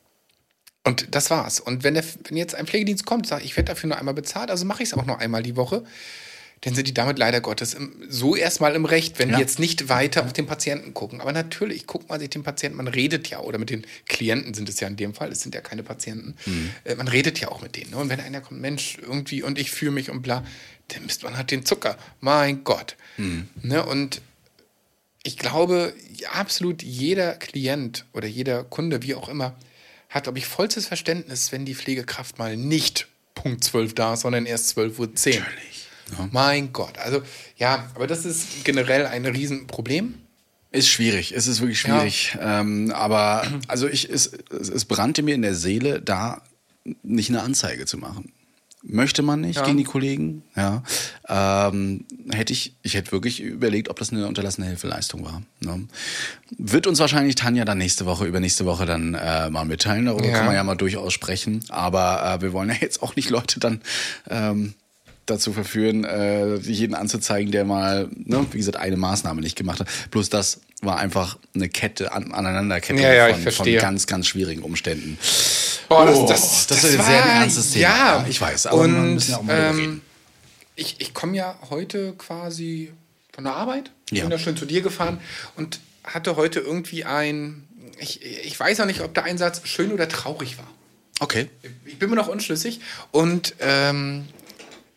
und das war's. Und wenn, der, wenn jetzt ein Pflegedienst kommt und sagt, ich werde dafür nur einmal bezahlt, also mache ich es auch nur einmal die Woche, dann sind die damit leider Gottes im, so erstmal im Recht, wenn
ja.
die jetzt nicht weiter auf den Patienten gucken. Aber natürlich guckt man sich den Patienten, man redet ja, oder mit den Klienten sind es ja in dem Fall, es sind ja keine Patienten, mhm. äh, man redet ja auch mit denen. Ne? Und wenn einer kommt, Mensch, irgendwie und ich fühle mich und bla, dann misst man halt den Zucker. Mein Gott. Mhm. Ne? Und ich glaube, absolut jeder Klient oder jeder Kunde, wie auch immer, hat, glaube ich, vollstes Verständnis, wenn die Pflegekraft mal nicht Punkt zwölf da ist, sondern erst zwölf Uhr zehn.
Natürlich. Ja.
Mein Gott, also ja, aber das ist generell ein Riesenproblem.
Ist schwierig, es ist wirklich schwierig. Ja. Ähm, aber also ich, es, es brannte mir in der Seele, da nicht eine Anzeige zu machen. Möchte man nicht ja. gegen die Kollegen. Ja. Ähm, hätte ich, ich hätte wirklich überlegt, ob das eine unterlassene Hilfeleistung war. Ne? Wird uns wahrscheinlich Tanja dann nächste Woche, übernächste Woche dann äh, mal mitteilen. Darüber ja. kann man ja mal durchaus sprechen. Aber äh, wir wollen ja jetzt auch nicht Leute dann ähm, dazu verführen, äh, jeden anzuzeigen, der mal, ne, wie gesagt, eine Maßnahme nicht gemacht hat. Bloß das war einfach eine Kette, an, Aneinanderkette
ja, ja,
von, von ganz, ganz schwierigen Umständen.
Boah, das,
oh,
das,
das,
das
ist ein
war,
sehr ernstes Thema.
Ja,
ja, ich weiß, aber
und,
wir müssen ja auch mal
ähm,
reden.
Ich, ich komme ja heute quasi von der Arbeit,
ja.
bin ja schön zu dir gefahren und hatte heute irgendwie ein, ich, ich weiß auch nicht, ob der Einsatz schön oder traurig war.
Okay.
Ich bin mir noch unschlüssig und ähm,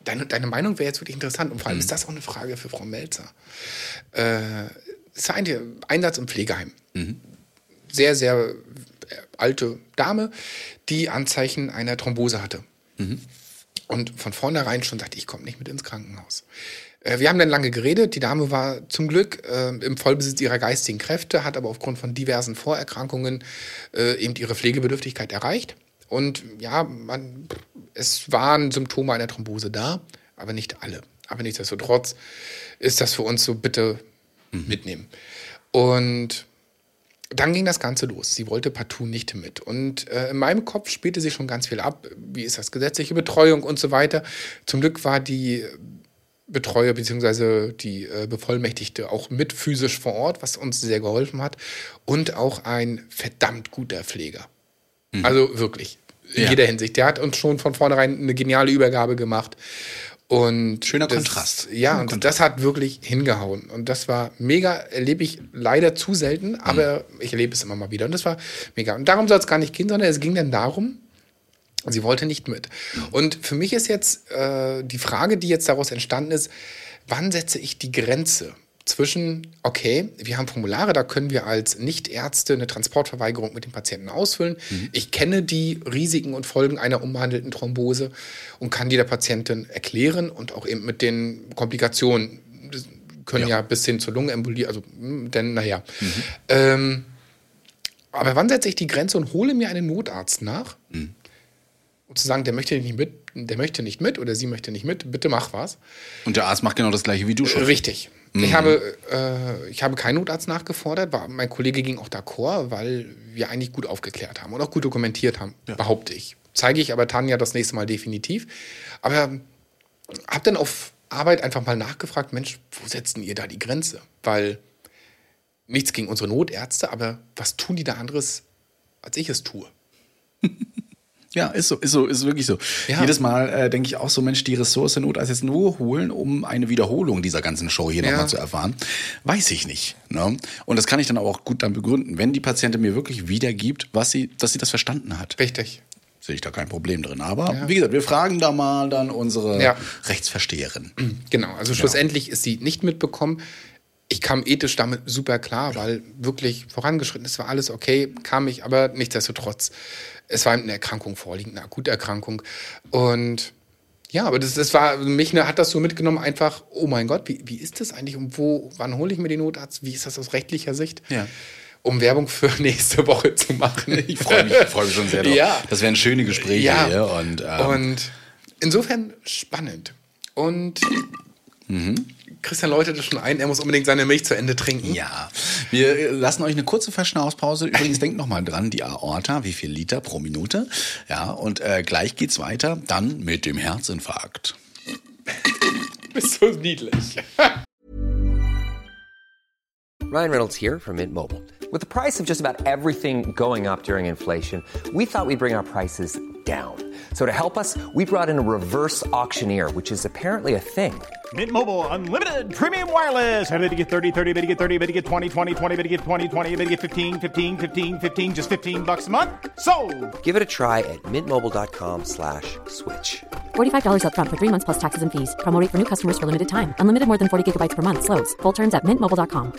deine, deine Meinung wäre jetzt wirklich interessant. Und vor allem mhm. ist das auch eine Frage für Frau Melzer. Äh, es ist ein Einsatz im Pflegeheim. Mhm. Sehr, sehr alte Dame, die Anzeichen einer Thrombose hatte. Mhm. Und von vornherein schon sagte, ich komme nicht mit ins Krankenhaus. Äh, wir haben dann lange geredet. Die Dame war zum Glück äh, im Vollbesitz ihrer geistigen Kräfte, hat aber aufgrund von diversen Vorerkrankungen äh, eben ihre Pflegebedürftigkeit erreicht. Und ja, man, es waren Symptome einer Thrombose da, aber nicht alle. Aber nichtsdestotrotz ist das für uns so, bitte mhm. mitnehmen. Und dann ging das Ganze los. Sie wollte partout nicht mit. Und äh, in meinem Kopf spielte sich schon ganz viel ab. Wie ist das, gesetzliche Betreuung und so weiter. Zum Glück war die Betreuer bzw. die äh, Bevollmächtigte auch mit physisch vor Ort, was uns sehr geholfen hat. Und auch ein verdammt guter Pfleger. Mhm. Also wirklich, in ja. jeder Hinsicht. Der hat uns schon von vornherein eine geniale Übergabe gemacht. Und
schöner
das,
Kontrast.
Ja,
Schöner
und
Kontrast.
das hat wirklich hingehauen. Und das war mega, erlebe ich leider zu selten, aber mhm. ich erlebe es immer mal wieder. Und das war mega. Und darum soll es gar nicht gehen, sondern es ging dann darum, sie wollte nicht mit. Mhm. Und für mich ist jetzt äh, die Frage, die jetzt daraus entstanden ist, wann setze ich die Grenze zwischen, okay, wir haben Formulare, da können wir als Nichtärzte eine Transportverweigerung mit dem Patienten ausfüllen. Mhm. Ich kenne die Risiken und Folgen einer umbehandelten Thrombose und kann die der Patientin erklären und auch eben mit den Komplikationen, das können ja, ja bis hin zur Lungenembolie, also, denn, naja. Mhm. Ähm, aber wann setze ich die Grenze und hole mir einen Notarzt nach, mhm. um zu sagen, der möchte nicht mit, der möchte nicht mit oder sie möchte nicht mit, bitte mach was.
Und der Arzt macht genau das Gleiche wie du schon.
Richtig. Ich habe, äh, ich habe keinen Notarzt nachgefordert, war, mein Kollege ging auch d'accord, weil wir eigentlich gut aufgeklärt haben und auch gut dokumentiert haben, ja. behaupte ich. Zeige ich aber Tanja das nächste Mal definitiv. Aber habe dann auf Arbeit einfach mal nachgefragt, Mensch, wo setzt denn ihr da die Grenze? Weil nichts gegen unsere Notärzte, aber was tun die da anderes, als ich es tue?
Ja, ist so, ist so, ist wirklich so. Ja. Jedes Mal äh, denke ich auch so, Mensch, die Ressource Notarzt jetzt nur holen, um eine Wiederholung dieser ganzen Show hier ja. nochmal zu erfahren, weiß ich nicht. Ne? Und das kann ich dann auch gut dann begründen, wenn die Patientin mir wirklich wiedergibt, was sie, dass sie das verstanden hat.
Richtig.
Sehe ich da kein Problem drin. Aber ja. wie gesagt, wir fragen da mal dann unsere ja. Rechtsversteherin.
Genau, also schlussendlich ja. ist sie nicht mitbekommen. Ich kam ethisch damit super klar, weil wirklich vorangeschritten ist, war alles okay, kam ich, aber nichtsdestotrotz. Es war eine Erkrankung vorliegend, eine Akuterkrankung. Und ja, aber das, das war, mich ne, hat das so mitgenommen, einfach, oh mein Gott, wie, wie ist das eigentlich und wo, wann hole ich mir den Notarzt? Wie ist das aus rechtlicher Sicht?
Ja.
Um Werbung für nächste Woche zu machen.
Ich freue mich, ich freu mich schon sehr drauf.
Ja.
Das wären schöne Gespräche
ja.
hier. Und, ähm,
und insofern spannend. Und mhm. Christian läutet das schon ein, er muss unbedingt seine Milch zu Ende trinken.
Ja, wir lassen euch eine kurze Verschnaufpause. Übrigens, denkt noch mal dran, die Aorta, wie viel Liter pro Minute. Ja, und äh, gleich geht's weiter, dann mit dem Herzinfarkt.
Du bist so niedlich.
Ryan Reynolds here from Mint Mobile. With the price of just about everything going up during inflation, we thought we'd bring our prices down. So to help us, we brought in a reverse auctioneer, which is apparently a thing.
Mint Mobile Unlimited Premium Wireless. How to get thirty, thirty, how to get thirty, how to get twenty, twenty, twenty, how to get twenty, twenty, how to get fifteen, fifteen, fifteen, fifteen, just fifteen bucks a month? Sold!
Give it a try at mintmobile.com slash switch.
forty-five dollars up front for three months plus taxes and fees. Promo rate for new customers for limited time. Unlimited more than forty gigabytes per month. Slows full terms at mint mobile dot com.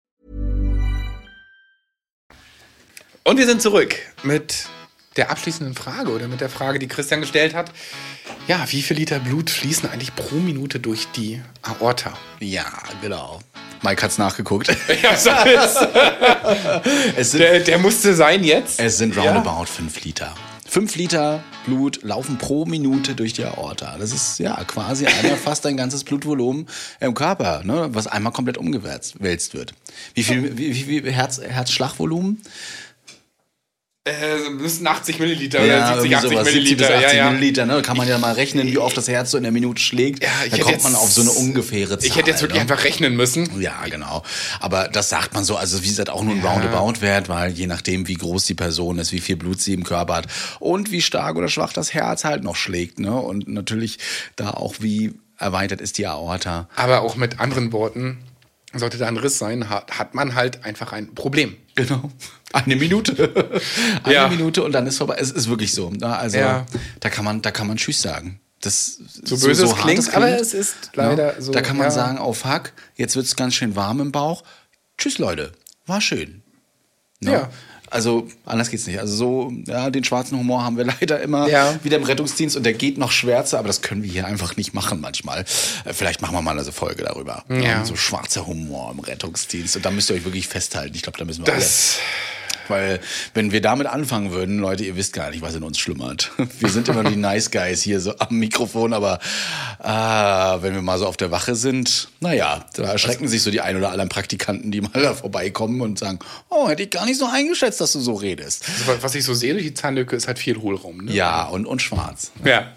Und wir sind zurück mit der abschließenden Frage oder mit der Frage, die Christian gestellt hat. Ja, wie viel Liter Blut fließen eigentlich pro Minute durch die Aorta?
Ja, genau. Mike hat's nachgeguckt.
Ja, so es sind, der, der musste sein jetzt.
Es sind roundabout ja. fünf Liter. Fünf Liter Blut laufen pro Minute durch die Aorta. Das ist ja quasi einmal fast ein ganzes Blutvolumen im Körper, ne, was einmal komplett umgewälzt wird. Wie viel, wie, wie, wie Herz, Herzschlagvolumen?
Äh, müssen achtzig Milliliter
ja,
oder siebzig, achtzig
sowas,
Milliliter.
siebzig bis achtzig
ja, ja.
Milliliter, ne? Da kann man ja mal rechnen, wie oft das Herz so in der Minute schlägt.
Ja, ich
da
hätte
kommt
jetzt,
man auf so eine ungefähre Zahl.
Ich hätte jetzt wirklich
ne?
einfach rechnen müssen.
Ja, genau. Aber das sagt man so, also wie gesagt, auch nur ein ja. Roundabout-Wert, weil je nachdem, wie groß die Person ist, wie viel Blut sie im Körper hat und wie stark oder schwach das Herz halt noch schlägt, ne? Und natürlich da auch, wie erweitert ist die Aorta.
Aber auch mit anderen Worten, sollte da ein Riss sein, hat, hat man halt einfach ein Problem.
Genau. Eine Minute. Eine
ja.
Minute und dann ist vorbei. Es ist wirklich so. Also ja. da kann man, da kann man Tschüss sagen.
Das so böse so es klingt, klingt, aber es ist leider ja, so.
Da kann man
ja.
sagen, oh fuck, jetzt wird es ganz schön warm im Bauch. Tschüss, Leute, war schön. No? Ja. Also, anders geht's nicht. Also so, ja, den schwarzen Humor haben wir leider immer ja. wieder im Rettungsdienst und der geht noch schwärzer, aber das können wir hier einfach nicht machen manchmal. Vielleicht machen wir mal eine Folge darüber. Ja. So schwarzer Humor im Rettungsdienst und da müsst ihr euch wirklich festhalten. Ich glaube, da müssen wir
das
alle. Weil, wenn wir damit anfangen würden, Leute, ihr wisst gar nicht, was in uns schlummert. Wir sind immer die Nice Guys hier so am Mikrofon, aber äh, wenn wir mal so auf der Wache sind, naja, da erschrecken sich so die ein oder anderen Praktikanten, die mal da vorbeikommen und sagen, oh, hätte ich gar nicht so eingeschätzt, dass du so redest.
Also, was ich so sehe durch die Zahnlücke, ist halt viel Hohlraum. Ne?
Ja, und, und schwarz.
Ja.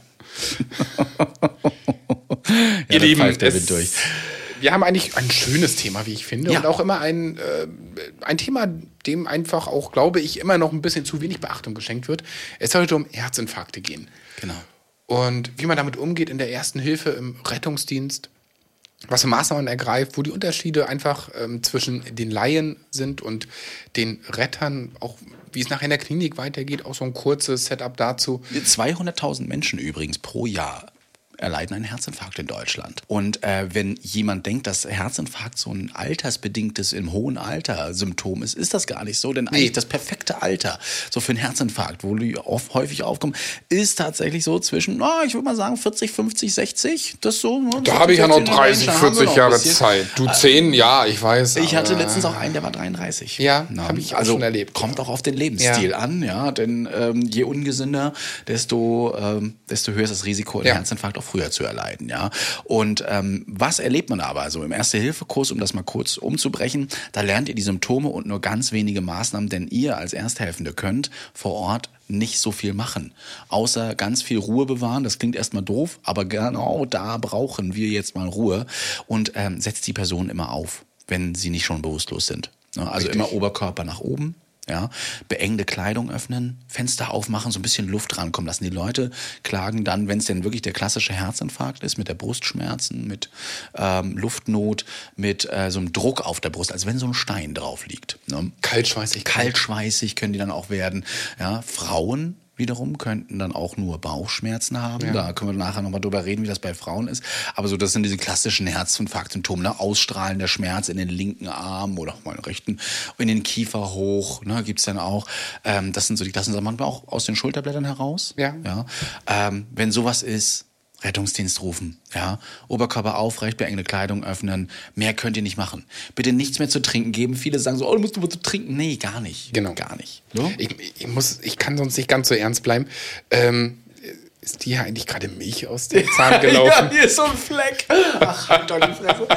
ja
Ihr Lieben,
pfeift der Wind durch.
Wir haben eigentlich ein schönes Thema, wie ich finde.
Ja.
Und auch immer ein, äh, ein Thema, dem einfach auch, glaube ich, immer noch ein bisschen zu wenig Beachtung geschenkt wird. Es sollte um Herzinfarkte gehen.
Genau.
Und wie man damit umgeht in der ersten Hilfe im Rettungsdienst, was für Maßnahmen ergreift, wo die Unterschiede einfach ähm, zwischen den Laien sind und den Rettern, auch wie es nachher in der Klinik weitergeht, auch so ein kurzes Setup dazu.
zweihunderttausend Menschen übrigens pro Jahr erleiden einen Herzinfarkt in Deutschland. Und äh, wenn jemand denkt, dass Herzinfarkt so ein altersbedingtes, im hohen Alter Symptom ist, ist das gar nicht so. Denn eigentlich das perfekte Alter so für einen Herzinfarkt, wo die oft, häufig aufkommen, ist tatsächlich so zwischen, oh, ich würde mal sagen, vierzig, fünfzig, sechzig. Das so.
Da habe ich ja noch dreißig, vierzig Jahre Zeit. Du zehn, ja, ich weiß.
Ich hatte letztens auch einen, der war dreiunddreißig.
Ja, habe ich auch
also
schon erlebt.
Kommt auch auf den Lebensstil
ja.
an, ja. Denn ähm, je ungesünder, desto, ähm, desto höher ist das Risiko, einen ja. Herzinfarkt auch früher zu erleiden, ja. Und ähm, was erlebt man aber? Also im Erste-Hilfe-Kurs, um das mal kurz umzubrechen, da lernt ihr die Symptome und nur ganz wenige Maßnahmen, denn ihr als Ersthelfende könnt vor Ort nicht so viel machen, außer ganz viel Ruhe bewahren. Das klingt erstmal doof, aber genau da brauchen wir jetzt mal Ruhe und ähm, setzt die Person immer auf, wenn sie nicht schon bewusstlos sind. Also Richtig. Immer Oberkörper nach oben. Ja, beengte Kleidung öffnen, Fenster aufmachen, so ein bisschen Luft rankommen lassen. Die Leute klagen dann, wenn es denn wirklich der klassische Herzinfarkt ist, mit der Brustschmerzen, mit ähm, Luftnot, mit äh, so einem Druck auf der Brust, als wenn so ein Stein drauf liegt. Ne?
Kaltschweißig.
Kaltschweißig können die dann auch werden. Ja, Frauen wiederum könnten dann auch nur Bauchschmerzen haben. Ja. Da können wir nachher nochmal drüber reden, wie das bei Frauen ist. Aber so, das sind diese klassischen Herzinfarktsymptome, ne? Ausstrahlender Schmerz in den linken Arm oder auch mal in den rechten, in den Kiefer hoch, ne? Gibt's dann auch. Ähm, das sind so die Klassen, manchmal auch aus den Schulterblättern heraus.
Ja.
Ja. Ähm, wenn sowas ist, Rettungsdienst rufen, ja, Oberkörper aufrecht, beengte Kleidung öffnen, mehr könnt ihr nicht machen. Bitte nichts mehr zu trinken geben. Viele sagen so, oh, du musst du was zu trinken. Nee, gar nicht.
Genau.
Gar nicht.
Ja? Ich, ich, muss, ich kann sonst nicht ganz so ernst bleiben. Ähm, ist dir eigentlich gerade Milch aus dem Zahn gelaufen?
Ja, hier ist so ein Fleck. Ach, halt doch die Fresse.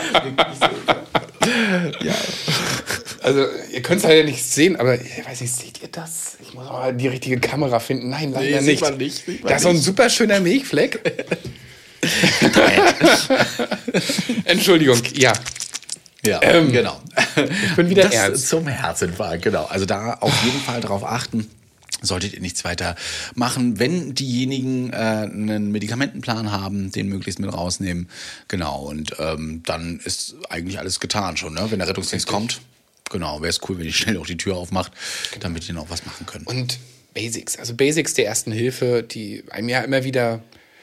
Ja. Also, ihr könnt es leider nicht sehen, aber ich weiß nicht, seht ihr das? Ich muss mal die richtige Kamera finden. Nein, leider
nee,
nicht.
Sieht man nicht. Sieht man
da ist so ein super schöner Milchfleck. Entschuldigung, ja.
Ja, ähm, genau.
Ich bin wieder
das
ernst.
Zum Herzinfarkt, genau. Also da auf jeden Fall darauf achten. Solltet ihr nichts weiter machen, wenn diejenigen äh, einen Medikamentenplan haben, den möglichst mit rausnehmen. Genau, und ähm, dann ist eigentlich alles getan schon, ne? Wenn der Rettungsdienst kommt. Genau, wäre es cool, wenn die schnell auch die Tür aufmacht, damit die noch was machen können.
Und Basics, also Basics der ersten Hilfe, die einem ja immer wieder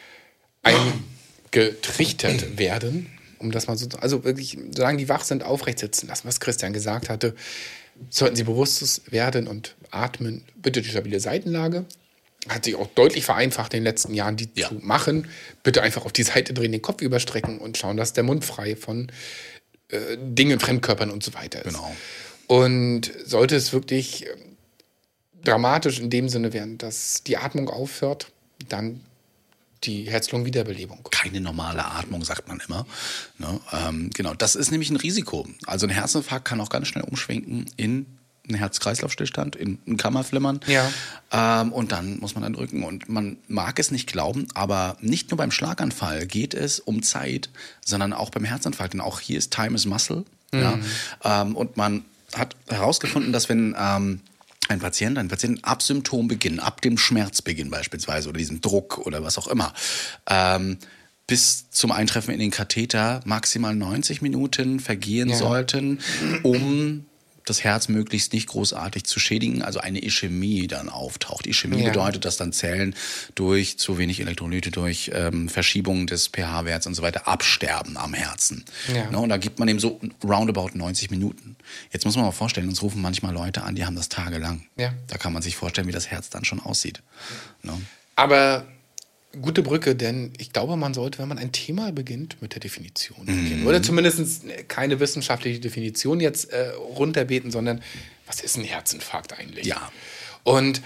eingetrichtert werden, um das mal so, also wirklich, solange die wach sind, aufrecht sitzen lassen, was Christian gesagt hatte, sollten sie bewusst werden und atmen. Bitte die stabile Seitenlage. Hat sich auch deutlich vereinfacht in den letzten Jahren, die ja. zu machen. Bitte einfach auf die Seite drehen, den Kopf überstrecken und schauen, dass der Mund frei von äh, Dingen, Fremdkörpern und so weiter ist.
Genau.
Und sollte es wirklich äh, dramatisch in dem Sinne werden, dass die Atmung aufhört, dann die Herz-Lungen-Wiederbelebung.
Keine normale Atmung, sagt man immer. Ne? Ähm, genau, das ist nämlich ein Risiko. Also ein Herzinfarkt kann auch ganz schnell umschwenken in einen Herz-Kreislauf-Stillstand, in ein Kammerflimmern.
Ja.
Ähm, und dann muss man dann drücken. Und man mag es nicht glauben, aber nicht nur beim Schlaganfall geht es um Zeit, sondern auch beim Herzinfarkt. Denn auch hier ist Time is Muscle. Mhm. Ja? Ähm, und man hat herausgefunden, dass wenn ähm, ein Patient, ein Patient ab Symptombeginn, ab dem Schmerzbeginn beispielsweise oder diesem Druck oder was auch immer, ähm, bis zum Eintreffen in den Katheter maximal neunzig Minuten vergehen ja. sollten, um das Herz möglichst nicht großartig zu schädigen, also eine Ischämie dann auftaucht. Ischämie
Ja.
bedeutet, dass dann Zellen durch zu wenig Elektrolyte, durch ähm, Verschiebung des pH-Werts und so weiter absterben am Herzen.
Ja.
Ne, und da gibt man dem so roundabout neunzig Minuten. Jetzt muss man mal vorstellen, uns rufen manchmal Leute an, die haben das tagelang.
Ja.
Da kann man sich vorstellen, wie das Herz dann schon aussieht. Ne?
Aber gute Brücke, denn ich glaube, man sollte, wenn man ein Thema beginnt, mit der Definition beginnen.
Mhm.
Oder zumindest keine wissenschaftliche Definition jetzt äh, runterbeten, sondern was ist ein Herzinfarkt eigentlich?
Ja.
Und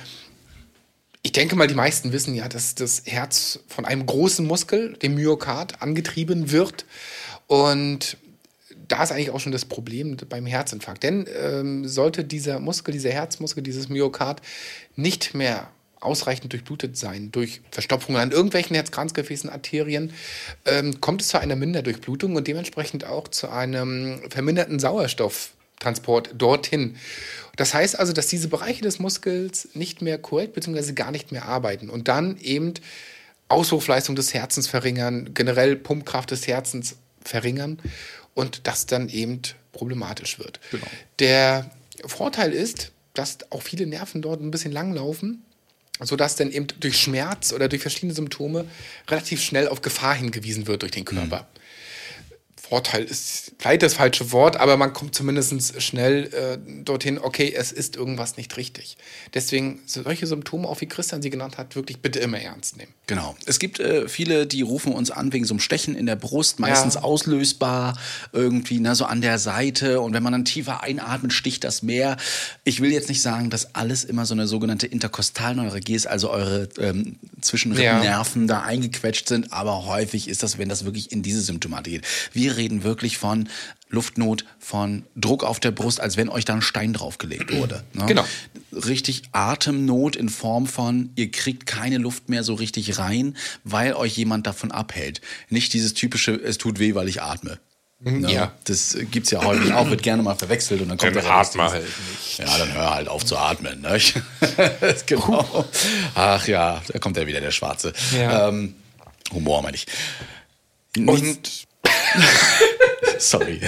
ich denke mal, die meisten wissen ja, dass das Herz von einem großen Muskel, dem Myokard, angetrieben wird. Und da ist eigentlich auch schon das Problem beim Herzinfarkt. Denn ähm, sollte dieser Muskel, dieser Herzmuskel, dieses Myokard nicht mehr ausreichend durchblutet sein durch Verstopfungen an irgendwelchen Herzkranzgefäßen, Arterien, ähm, kommt es zu einer Minderdurchblutung und dementsprechend auch zu einem verminderten Sauerstofftransport dorthin. Das heißt also, dass diese Bereiche des Muskels nicht mehr korrekt bzw. gar nicht mehr arbeiten und dann eben Auswurfleistung des Herzens verringern, generell Pumpkraft des Herzens verringern und das dann eben problematisch wird.
Genau.
Der Vorteil ist, dass auch viele Nerven dort ein bisschen langlaufen, sodass dann eben durch Schmerz oder durch verschiedene Symptome relativ schnell auf Gefahr hingewiesen wird durch den Körper. Mhm. Vorteil ist vielleicht das falsche Wort, aber man kommt zumindest schnell äh, dorthin, okay, es ist irgendwas nicht richtig. Deswegen solche Symptome, auch wie Christian sie genannt hat, wirklich bitte immer ernst nehmen.
Genau. Es gibt äh, viele, die rufen uns an wegen so einem Stechen in der Brust, meistens
Ja.
auslösbar, irgendwie ne, so an der Seite. Und wenn man dann tiefer einatmet, sticht das mehr. Ich will jetzt nicht sagen, dass alles immer so eine sogenannte Interkostalneuralgie ist, also eure ähm, Zwischenrippennerven ja. da eingequetscht sind. Aber häufig ist das, wenn das wirklich in diese Symptomatik geht. Wir reden wirklich von Luftnot, von Druck auf der Brust, als wenn euch da ein Stein draufgelegt wurde. Ne?
Genau.
Richtig Atemnot in Form von, ihr kriegt keine Luft mehr so richtig rein, weil euch jemand davon abhält. Nicht dieses typische, es tut weh, weil ich atme. Ne?
Ja.
Das gibt's ja häufig auch, wird gerne mal verwechselt und dann kommt
Dann
der
atme
halt nicht. Ja, dann hör halt auf zu atmen. Ne? Genau. Ach ja, da kommt ja wieder der Schwarze.
Ja.
Ähm, Humor meine ich.
Und
Sorry.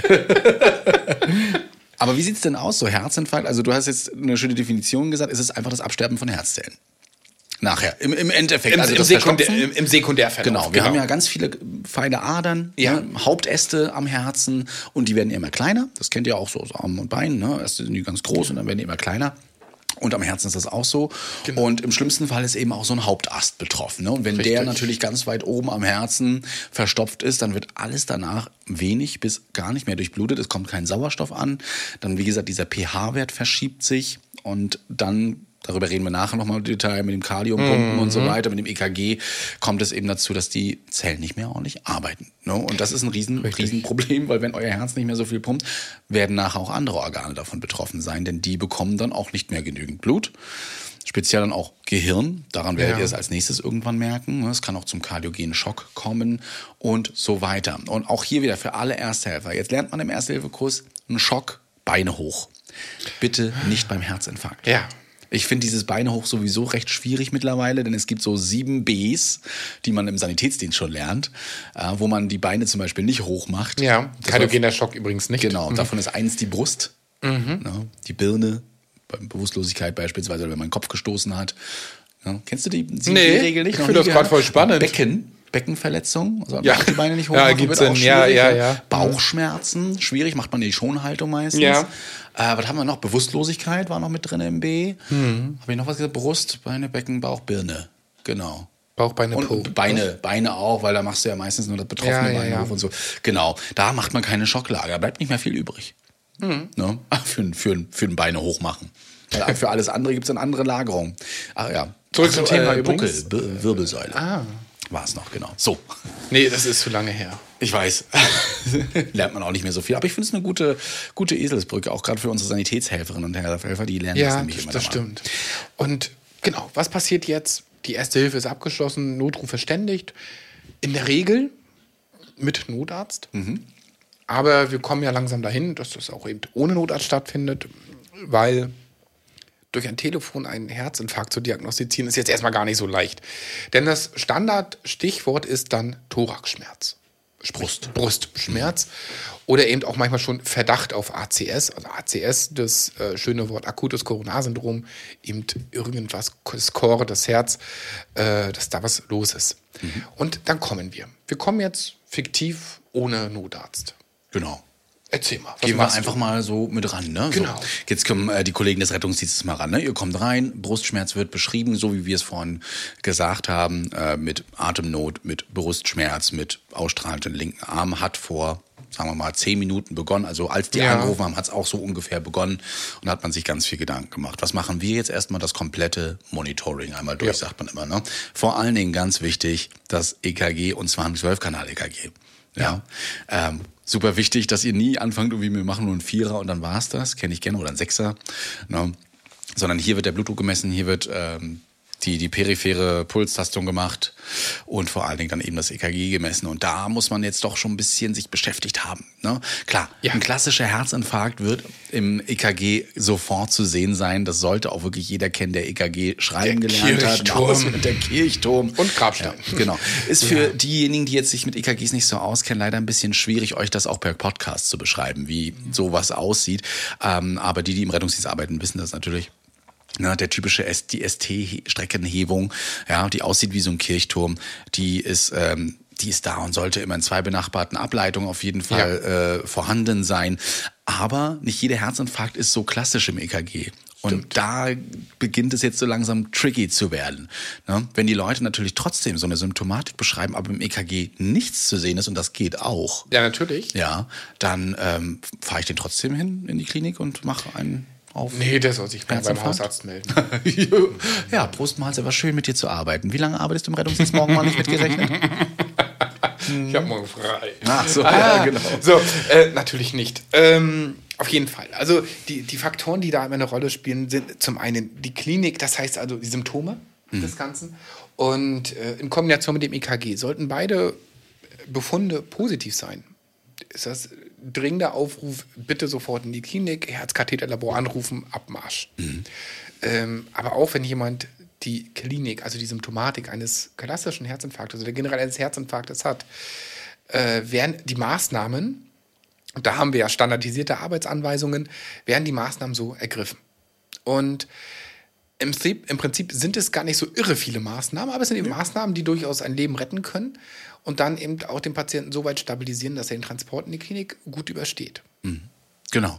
Aber wie sieht's denn aus, so Herzinfarkt? Also du hast jetzt eine schöne Definition gesagt, es ist einfach das Absterben von Herzzellen. Nachher, im, im Endeffekt.
Im,
also
im,
das
Sekundär,
Verstopfen.
im, im Sekundärverlauf.
Genau, wir haben ja ganz viele feine Adern,
Ja.
ne, Hauptäste am Herzen und die werden immer kleiner. Das kennt ihr auch so aus Armen und Beinen. Ne? Erst sind die ganz groß und dann werden die immer kleiner. Und am Herzen ist das auch so. Genau. Und im schlimmsten Fall ist eben auch so ein Hauptast betroffen. Ne? Und wenn
Richtig.
der natürlich ganz weit oben am Herzen verstopft ist, dann wird alles danach wenig bis gar nicht mehr durchblutet. Es kommt kein Sauerstoff an. Dann, wie gesagt, dieser pH-Wert verschiebt sich. Und dann, darüber reden wir nachher nochmal im Detail, mit dem Kardiopumpen mhm. und so weiter, mit dem E K G, kommt es eben dazu, dass die Zellen nicht mehr ordentlich arbeiten. Ne? Und das ist ein riesen, riesen Problem, weil wenn euer Herz nicht mehr so viel pumpt, werden nachher auch andere Organe davon betroffen sein, denn die bekommen dann auch nicht mehr genügend Blut. Speziell dann auch Gehirn, daran werdet
Ja.
ihr es als nächstes irgendwann merken. Es kann auch zum kardiogenen Schock kommen und so weiter. Und auch hier wieder für alle Ersthelfer. Jetzt lernt man im Ersthilfekurs einen Schock, Beine hoch. Bitte nicht beim Herzinfarkt.
Ja.
Ich finde dieses Beine hoch sowieso recht schwierig mittlerweile, denn es gibt so sieben Bs, die man im Sanitätsdienst schon lernt, äh, wo man die Beine zum Beispiel nicht hoch macht.
Ja,
Das
kardiogener Schock übrigens nicht.
Genau,
Mhm.
davon ist eins die Brust,
Mhm.
ne, die Birne, bei Bewusstlosigkeit beispielsweise, wenn man den Kopf gestoßen hat. Ne, kennst du die sieben
Nee,
Regel nicht?
ich
Noch
finde
nie
das gerade
gehört?
voll spannend.
Becken, Beckenverletzung, also
Ja.
auch die Beine nicht hoch
Ja,
machen,
gibt's
wird auch
Sinn. Ja,
schwierig,
ja,
ne?
ja.
Bauchschmerzen, schwierig, macht man die Schonhaltung meistens.
Ja.
Äh, was haben wir noch? Bewusstlosigkeit war noch mit drin im B.
Mhm.
Habe ich noch was gesagt? Brust, Beine, Becken, Bauch, Birne. Genau.
Bauch, Beine,
Und
Po.
Beine, Beine auch, weil da machst du ja meistens nur das betroffene
Ja, ja,
Bein
ja.
hoch und so. Genau, da macht man keine Schocklage, da bleibt nicht mehr viel übrig.
Mhm.
Ne? Für, für, für ein Beine hochmachen. Weil für alles andere gibt es eine andere Lagerung. Ach ja.
Zurück zum
Ach,
Thema
äh,
übrigens.
Buckel, Bir- Wirbelsäule.
Ah.
War es noch, genau. So.
Nee, das ist zu lange her.
Ich weiß. Lernt man auch nicht mehr so viel. Aber ich finde es eine gute, gute Eselsbrücke, auch gerade für unsere Sanitätshelferinnen und Helfer, die lernen das
Ja,
nämlich
das,
immer
das
dabei.
stimmt. Und genau, was passiert jetzt? Die Erste Hilfe ist abgeschlossen, Notruf verständigt. In der Regel mit Notarzt.
Mhm.
Aber wir kommen ja langsam dahin, dass das auch eben ohne Notarzt stattfindet, weil durch ein Telefon einen Herzinfarkt zu diagnostizieren, ist jetzt erstmal gar nicht so leicht. Denn das Standardstichwort ist dann Thoraxschmerz.
Brust.
Brustschmerz. Oder eben auch manchmal schon Verdacht auf A C S. Also A C S, das äh, schöne Wort akutes Koronarsyndrom, eben irgendwas, das Core, das Herz, äh, dass da was los ist. Mhm. Und dann kommen wir. Wir kommen jetzt fiktiv ohne Notarzt.
Genau.
Erzähl mal.
Gehen wir einfach du? mal so mit ran. Ne?
Genau.
So, jetzt kommen äh, die Kollegen des Rettungsdienstes mal ran. Ne? Ihr kommt rein, Brustschmerz wird beschrieben, so wie wir es vorhin gesagt haben, äh, mit Atemnot, mit Brustschmerz, mit ausstrahlendem linken Arm, hat vor, sagen wir mal, zehn Minuten begonnen. Also als die ja. angerufen haben, hat es auch so ungefähr begonnen und da hat man sich ganz viel Gedanken gemacht. Was machen wir jetzt erstmal? Das komplette Monitoring einmal durch, ja. sagt man immer. Ne? Vor allen Dingen ganz wichtig, das E K G und zwar ein zwölf-Kanal-E K G. Ja. ja. Ähm, super wichtig, dass ihr nie anfangt, irgendwie, wir machen nur einen Vierer und dann war's das, kenne ich gerne, oder ein Sechser. Ne? Sondern hier wird der Blutdruck gemessen, hier wird ähm, die, die periphere Pulstastung gemacht und vor allen Dingen dann eben das E K G gemessen. Und da muss man jetzt doch schon ein bisschen sich beschäftigt haben. Ne? Klar, ja. ein klassischer Herzinfarkt wird im E K G sofort zu sehen sein. Das sollte auch wirklich jeder kennen, der E K G schreiben
der
gelernt
Kirchturm.
hat. Der Kirchturm.
Und Grabstein.
Ja, genau. Ist für ja. diejenigen, die jetzt sich mit E K Gs nicht so auskennen, leider ein bisschen schwierig, euch das auch per Podcast zu beschreiben, wie sowas aussieht. Ähm, aber die, die im Rettungsdienst arbeiten, wissen das natürlich. Na, der typische S, die S T-Streckenhebung, ja, die aussieht wie so ein Kirchturm, die ist, ähm, die ist da und sollte immer in zwei benachbarten Ableitungen auf jeden Fall ja. äh, vorhanden sein. Aber nicht jeder Herzinfarkt ist so klassisch im E K G. Und Stimmt. da beginnt es jetzt so langsam tricky zu werden. Ne? Wenn die Leute natürlich trotzdem so eine Symptomatik beschreiben, aber im E K G nichts zu sehen ist, und das geht auch.
Ja, natürlich.
Ja, dann ähm, fahre ich den trotzdem hin in die Klinik und mache einen auf.
Nee, der soll sich beim Hausarzt melden.
Ja, Prost Mahlzeit, war schön mit dir zu arbeiten. Wie lange arbeitest du im Rettungsdienst? Morgen mal nicht mitgerechnet?
Ich hab morgen frei.
Ach so,
ah,
ja, genau.
So, äh, natürlich nicht. Ähm, auf jeden Fall. Also die, die Faktoren, die da immer eine Rolle spielen, sind zum einen die Klinik, das heißt also die Symptome hm. des Ganzen. Und äh, in Kombination mit dem E K G sollten beide Befunde positiv sein. Ist das dringender Aufruf, bitte sofort in die Klinik, Herzkatheterlabor anrufen, Abmarsch. Mhm. Ähm, aber auch wenn jemand die Klinik, also die Symptomatik eines klassischen Herzinfarktes oder generell eines Herzinfarktes hat, äh, werden die Maßnahmen, und da haben wir ja standardisierte Arbeitsanweisungen, werden die Maßnahmen so ergriffen. Und im Prinzip, im Prinzip sind es gar nicht so irre viele Maßnahmen, aber es sind eben Maßnahmen, die durchaus ein Leben retten können und dann eben auch den Patienten so weit stabilisieren, dass er den Transport in die Klinik gut übersteht.
Mhm. Genau.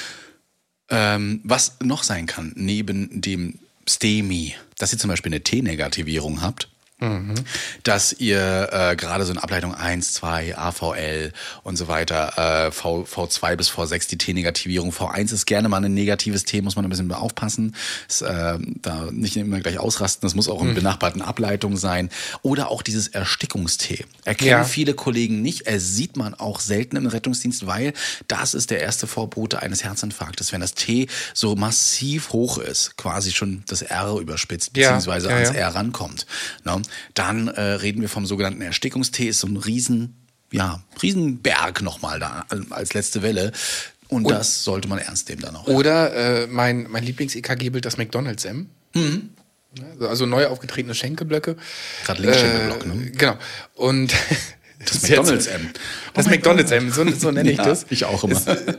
Ähm, was noch sein kann, neben dem S T E M I, dass ihr zum Beispiel eine T-Negativierung habt, mhm. dass ihr äh, gerade so in Ableitung eins, zwei, A V L und so weiter, äh, v, V2 bis V sechs, die T-Negativierung. V eins ist gerne mal ein negatives T, muss man ein bisschen aufpassen. Ist, äh, da nicht immer gleich ausrasten, das muss auch in mhm. benachbarten Ableitungen sein. Oder auch dieses Erstickungs-T. Erkennen ja. viele Kollegen nicht, er sieht man auch selten im Rettungsdienst, weil das ist der erste Vorbote eines Herzinfarktes. Wenn das T so massiv hoch ist, quasi schon das R überspitzt, beziehungsweise ja. Ja, ans ja. R rankommt, ne? Dann äh, reden wir vom sogenannten Erstickungstee, ist so ein riesen, ja, Riesenberg nochmal da als letzte Welle. Und, und das sollte man ernst nehmen dann auch.
Oder äh, mein, mein Lieblings-E K G-Bild, das McDonald's-M. Mhm. Also neu aufgetretene Schenkelblöcke.
Gerade links Schenkelblock, ne?
Genau. Und
das McDonald's-M.
Das oh McDonald's-M, so, so nenne ich
ja,
das.
Ich auch immer.
Ist, äh,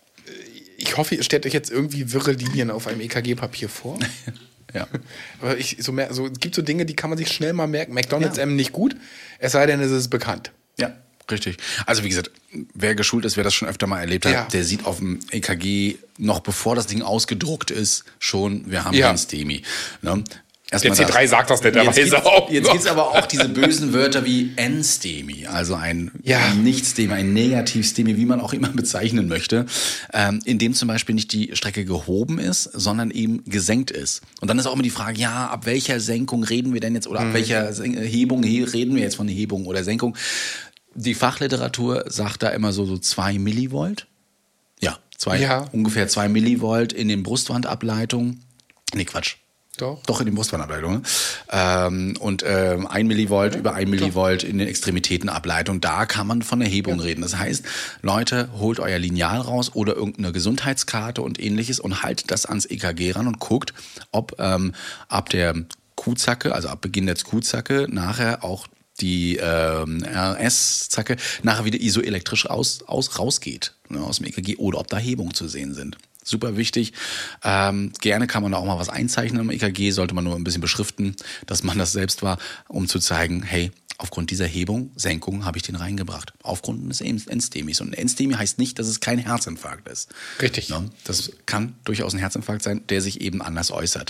ich hoffe, ihr stellt euch jetzt irgendwie wirre Linien auf einem E K G-Papier vor.
Ja.
Aber ich, so mehr, so, es gibt so Dinge, die kann man sich schnell mal merken. McDonald's ja. M nicht gut, es sei denn, es ist bekannt.
Ja, richtig. Also wie gesagt, wer geschult ist, wer das schon öfter mal erlebt hat, ja. der sieht auf dem E K G, noch bevor das Ding ausgedruckt ist, schon, wir haben ja. ein S T E M I. Ne?
Der C drei das. sagt das nicht, aber
jetzt gibt es jetzt gibt's aber auch diese bösen Wörter wie N-S T E M I, also ein
ja.
Nicht-S T E M I, ein Negativ-S T E M I, wie man auch immer bezeichnen möchte, ähm, in dem zum Beispiel nicht die Strecke gehoben ist, sondern eben gesenkt ist. Und dann ist auch immer die Frage, ja, ab welcher Senkung reden wir denn jetzt oder ab mhm. welcher Sen- Hebung he- reden wir jetzt von Hebung oder Senkung? Die Fachliteratur sagt da immer so, so zwei Millivolt. Ja, zwei,
ja.
ungefähr zwei Millivolt in den Brustwandableitungen. Nee, Quatsch.
Doch.
Doch, in den Brustwandableitungen. Ähm, und ähm, ein Millivolt ja, über ein Millivolt doch. in den Extremitätenableitungen. Da kann man von Erhebung ja. reden. Das heißt, Leute, holt euer Lineal raus oder irgendeine Gesundheitskarte und ähnliches und haltet das ans E K G ran und guckt, ob ähm, ab der Q-Zacke, also ab Beginn der Q-Zacke, nachher auch die ähm, R S-Zacke nachher wieder isoelektrisch aus, aus, rausgeht, ne, aus dem E K G, oder ob da Hebungen zu sehen sind. Super wichtig. Ähm, gerne kann man da auch mal was einzeichnen im E K G, sollte man nur ein bisschen beschriften, dass man das selbst war, um zu zeigen, hey, aufgrund dieser Hebung, Senkung habe ich den reingebracht. Aufgrund des Enstemis. Und ein Enstemi heißt nicht, dass es kein Herzinfarkt ist.
Richtig.
Ne? Das kann durchaus ein Herzinfarkt sein, der sich eben anders äußert.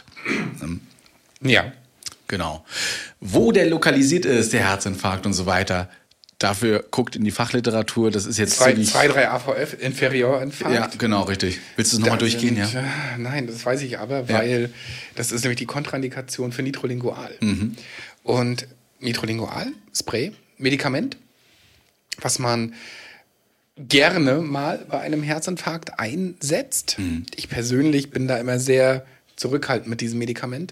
Ja.
Genau. Wo der lokalisiert ist, der Herzinfarkt und so weiter, dafür guckt in die Fachliteratur. Das ist jetzt
zwei,
ziemlich...
zwei, drei A V F, Inferiorinfarkt.
Ja, genau, richtig. Willst du es nochmal durchgehen?
Sind,
Ja.
äh, Nein, das weiß ich aber, weil ja. das ist nämlich die Kontraindikation für Nitrolingual. Mhm. Und Nitrolingual, Spray, Medikament, was man gerne mal bei einem Herzinfarkt einsetzt. Mhm. Ich persönlich bin da immer sehr zurückhaltend mit diesem Medikament.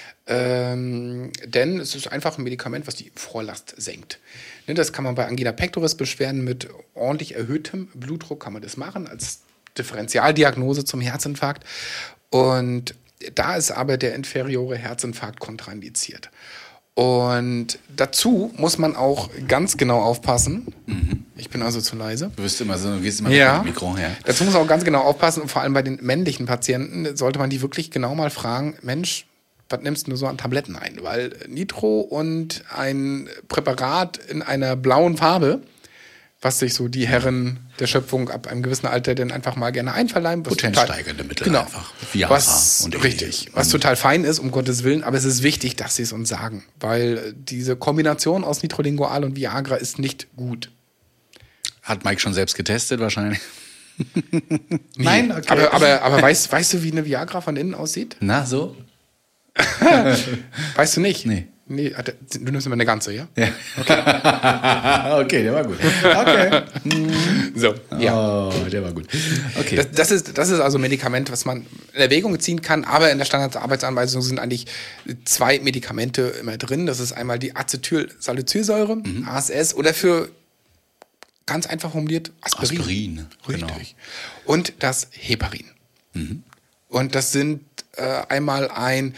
Ähm, denn es ist einfach ein Medikament, was die Vorlast senkt. Ne, das kann man bei Angina pectoris Beschwerden mit ordentlich erhöhtem Blutdruck, kann man das machen als Differentialdiagnose zum Herzinfarkt. Und da ist aber der inferiore Herzinfarkt kontraindiziert. Und dazu muss man auch ganz genau aufpassen. Mhm. Ich bin also zu leise.
Du wirst immer so, du gehst immer
ja.
mit dem Mikro her.
Dazu muss man auch ganz genau aufpassen. Und vor allem bei den männlichen Patienten sollte man die wirklich genau mal fragen, Mensch, was nimmst du so an Tabletten ein? Weil Nitro und ein Präparat in einer blauen Farbe, was sich so die Herren der Schöpfung ab einem gewissen Alter dann einfach mal gerne einverleiben.
Potenzsteigernde Mittel
genau,
einfach. Viagra
was,
und
richtig, was total fein ist, um Gottes Willen, aber es ist wichtig, dass sie es uns sagen, weil diese Kombination aus Nitrolingual und Viagra ist nicht gut.
Hat Mike schon selbst getestet wahrscheinlich?
Nein, okay. aber, aber, aber weißt, weißt du, wie eine Viagra von innen aussieht?
Na, so?
Weißt du nicht?
Nee.
Nee, du nimmst immer eine ganze, ja?
Ja. Okay, okay, der war gut. Okay.
So, ja.
Oh, der war gut. Okay.
Das, das, ist, das ist also ein Medikament, was man in Erwägung ziehen kann, aber in der Standardarbeitsanweisung sind eigentlich zwei Medikamente immer drin. Das ist einmal die Acetylsalicylsäure, mhm. A S S, oder für ganz einfach formuliert Aspirin.
Aspirin,
richtig.
Genau.
Und das Heparin. Mhm. Und das sind äh, einmal ein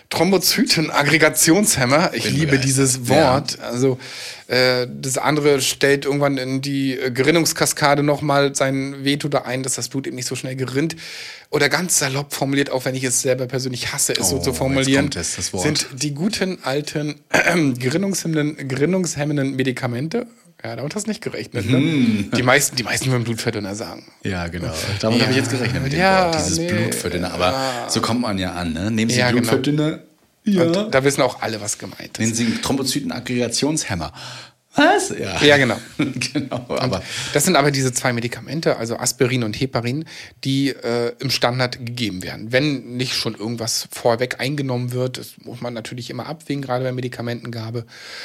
Thrombozyten-Aggregationshemmer. Ich
Bin
liebe
begeistert.
dieses Wort.
Ja.
Also äh, das andere stellt irgendwann in die äh, Gerinnungskaskade nochmal sein Veto da ein, dass das Blut eben nicht so schnell gerinnt. Oder ganz salopp formuliert, auch wenn ich es selber persönlich hasse, es
Oh,
so zu formulieren,
jetzt kommt es, das Wort.
sind die guten alten äh, gerinnungshemmenden, gerinnungshemmenden Medikamente. Ja, damit hast du nicht gerechnet, ne? Mm. Die meisten, die meisten würden Blutverdünner sagen.
Ja, genau. Damit
Ja.
habe ich jetzt gerechnet mit dem
Ja,
Wort. Dieses
nee.
Blutverdünner. Aber
Ja.
so kommt man ja an, ne? Nehmen Sie
Ja, genau.
Blutverdünner. Ja.
Und da wissen auch alle, was gemeint
Nehmen
ist.
Sie einen Thrombozyten-Aggregationshemmer. Was? Ja,
Ja, genau.
genau. Aber
Das sind aber diese zwei Medikamente, also Aspirin und Heparin, die äh, im Standard gegeben werden. Wenn nicht schon irgendwas vorweg eingenommen wird, das muss man natürlich immer abwägen, gerade bei Medikamentengabe.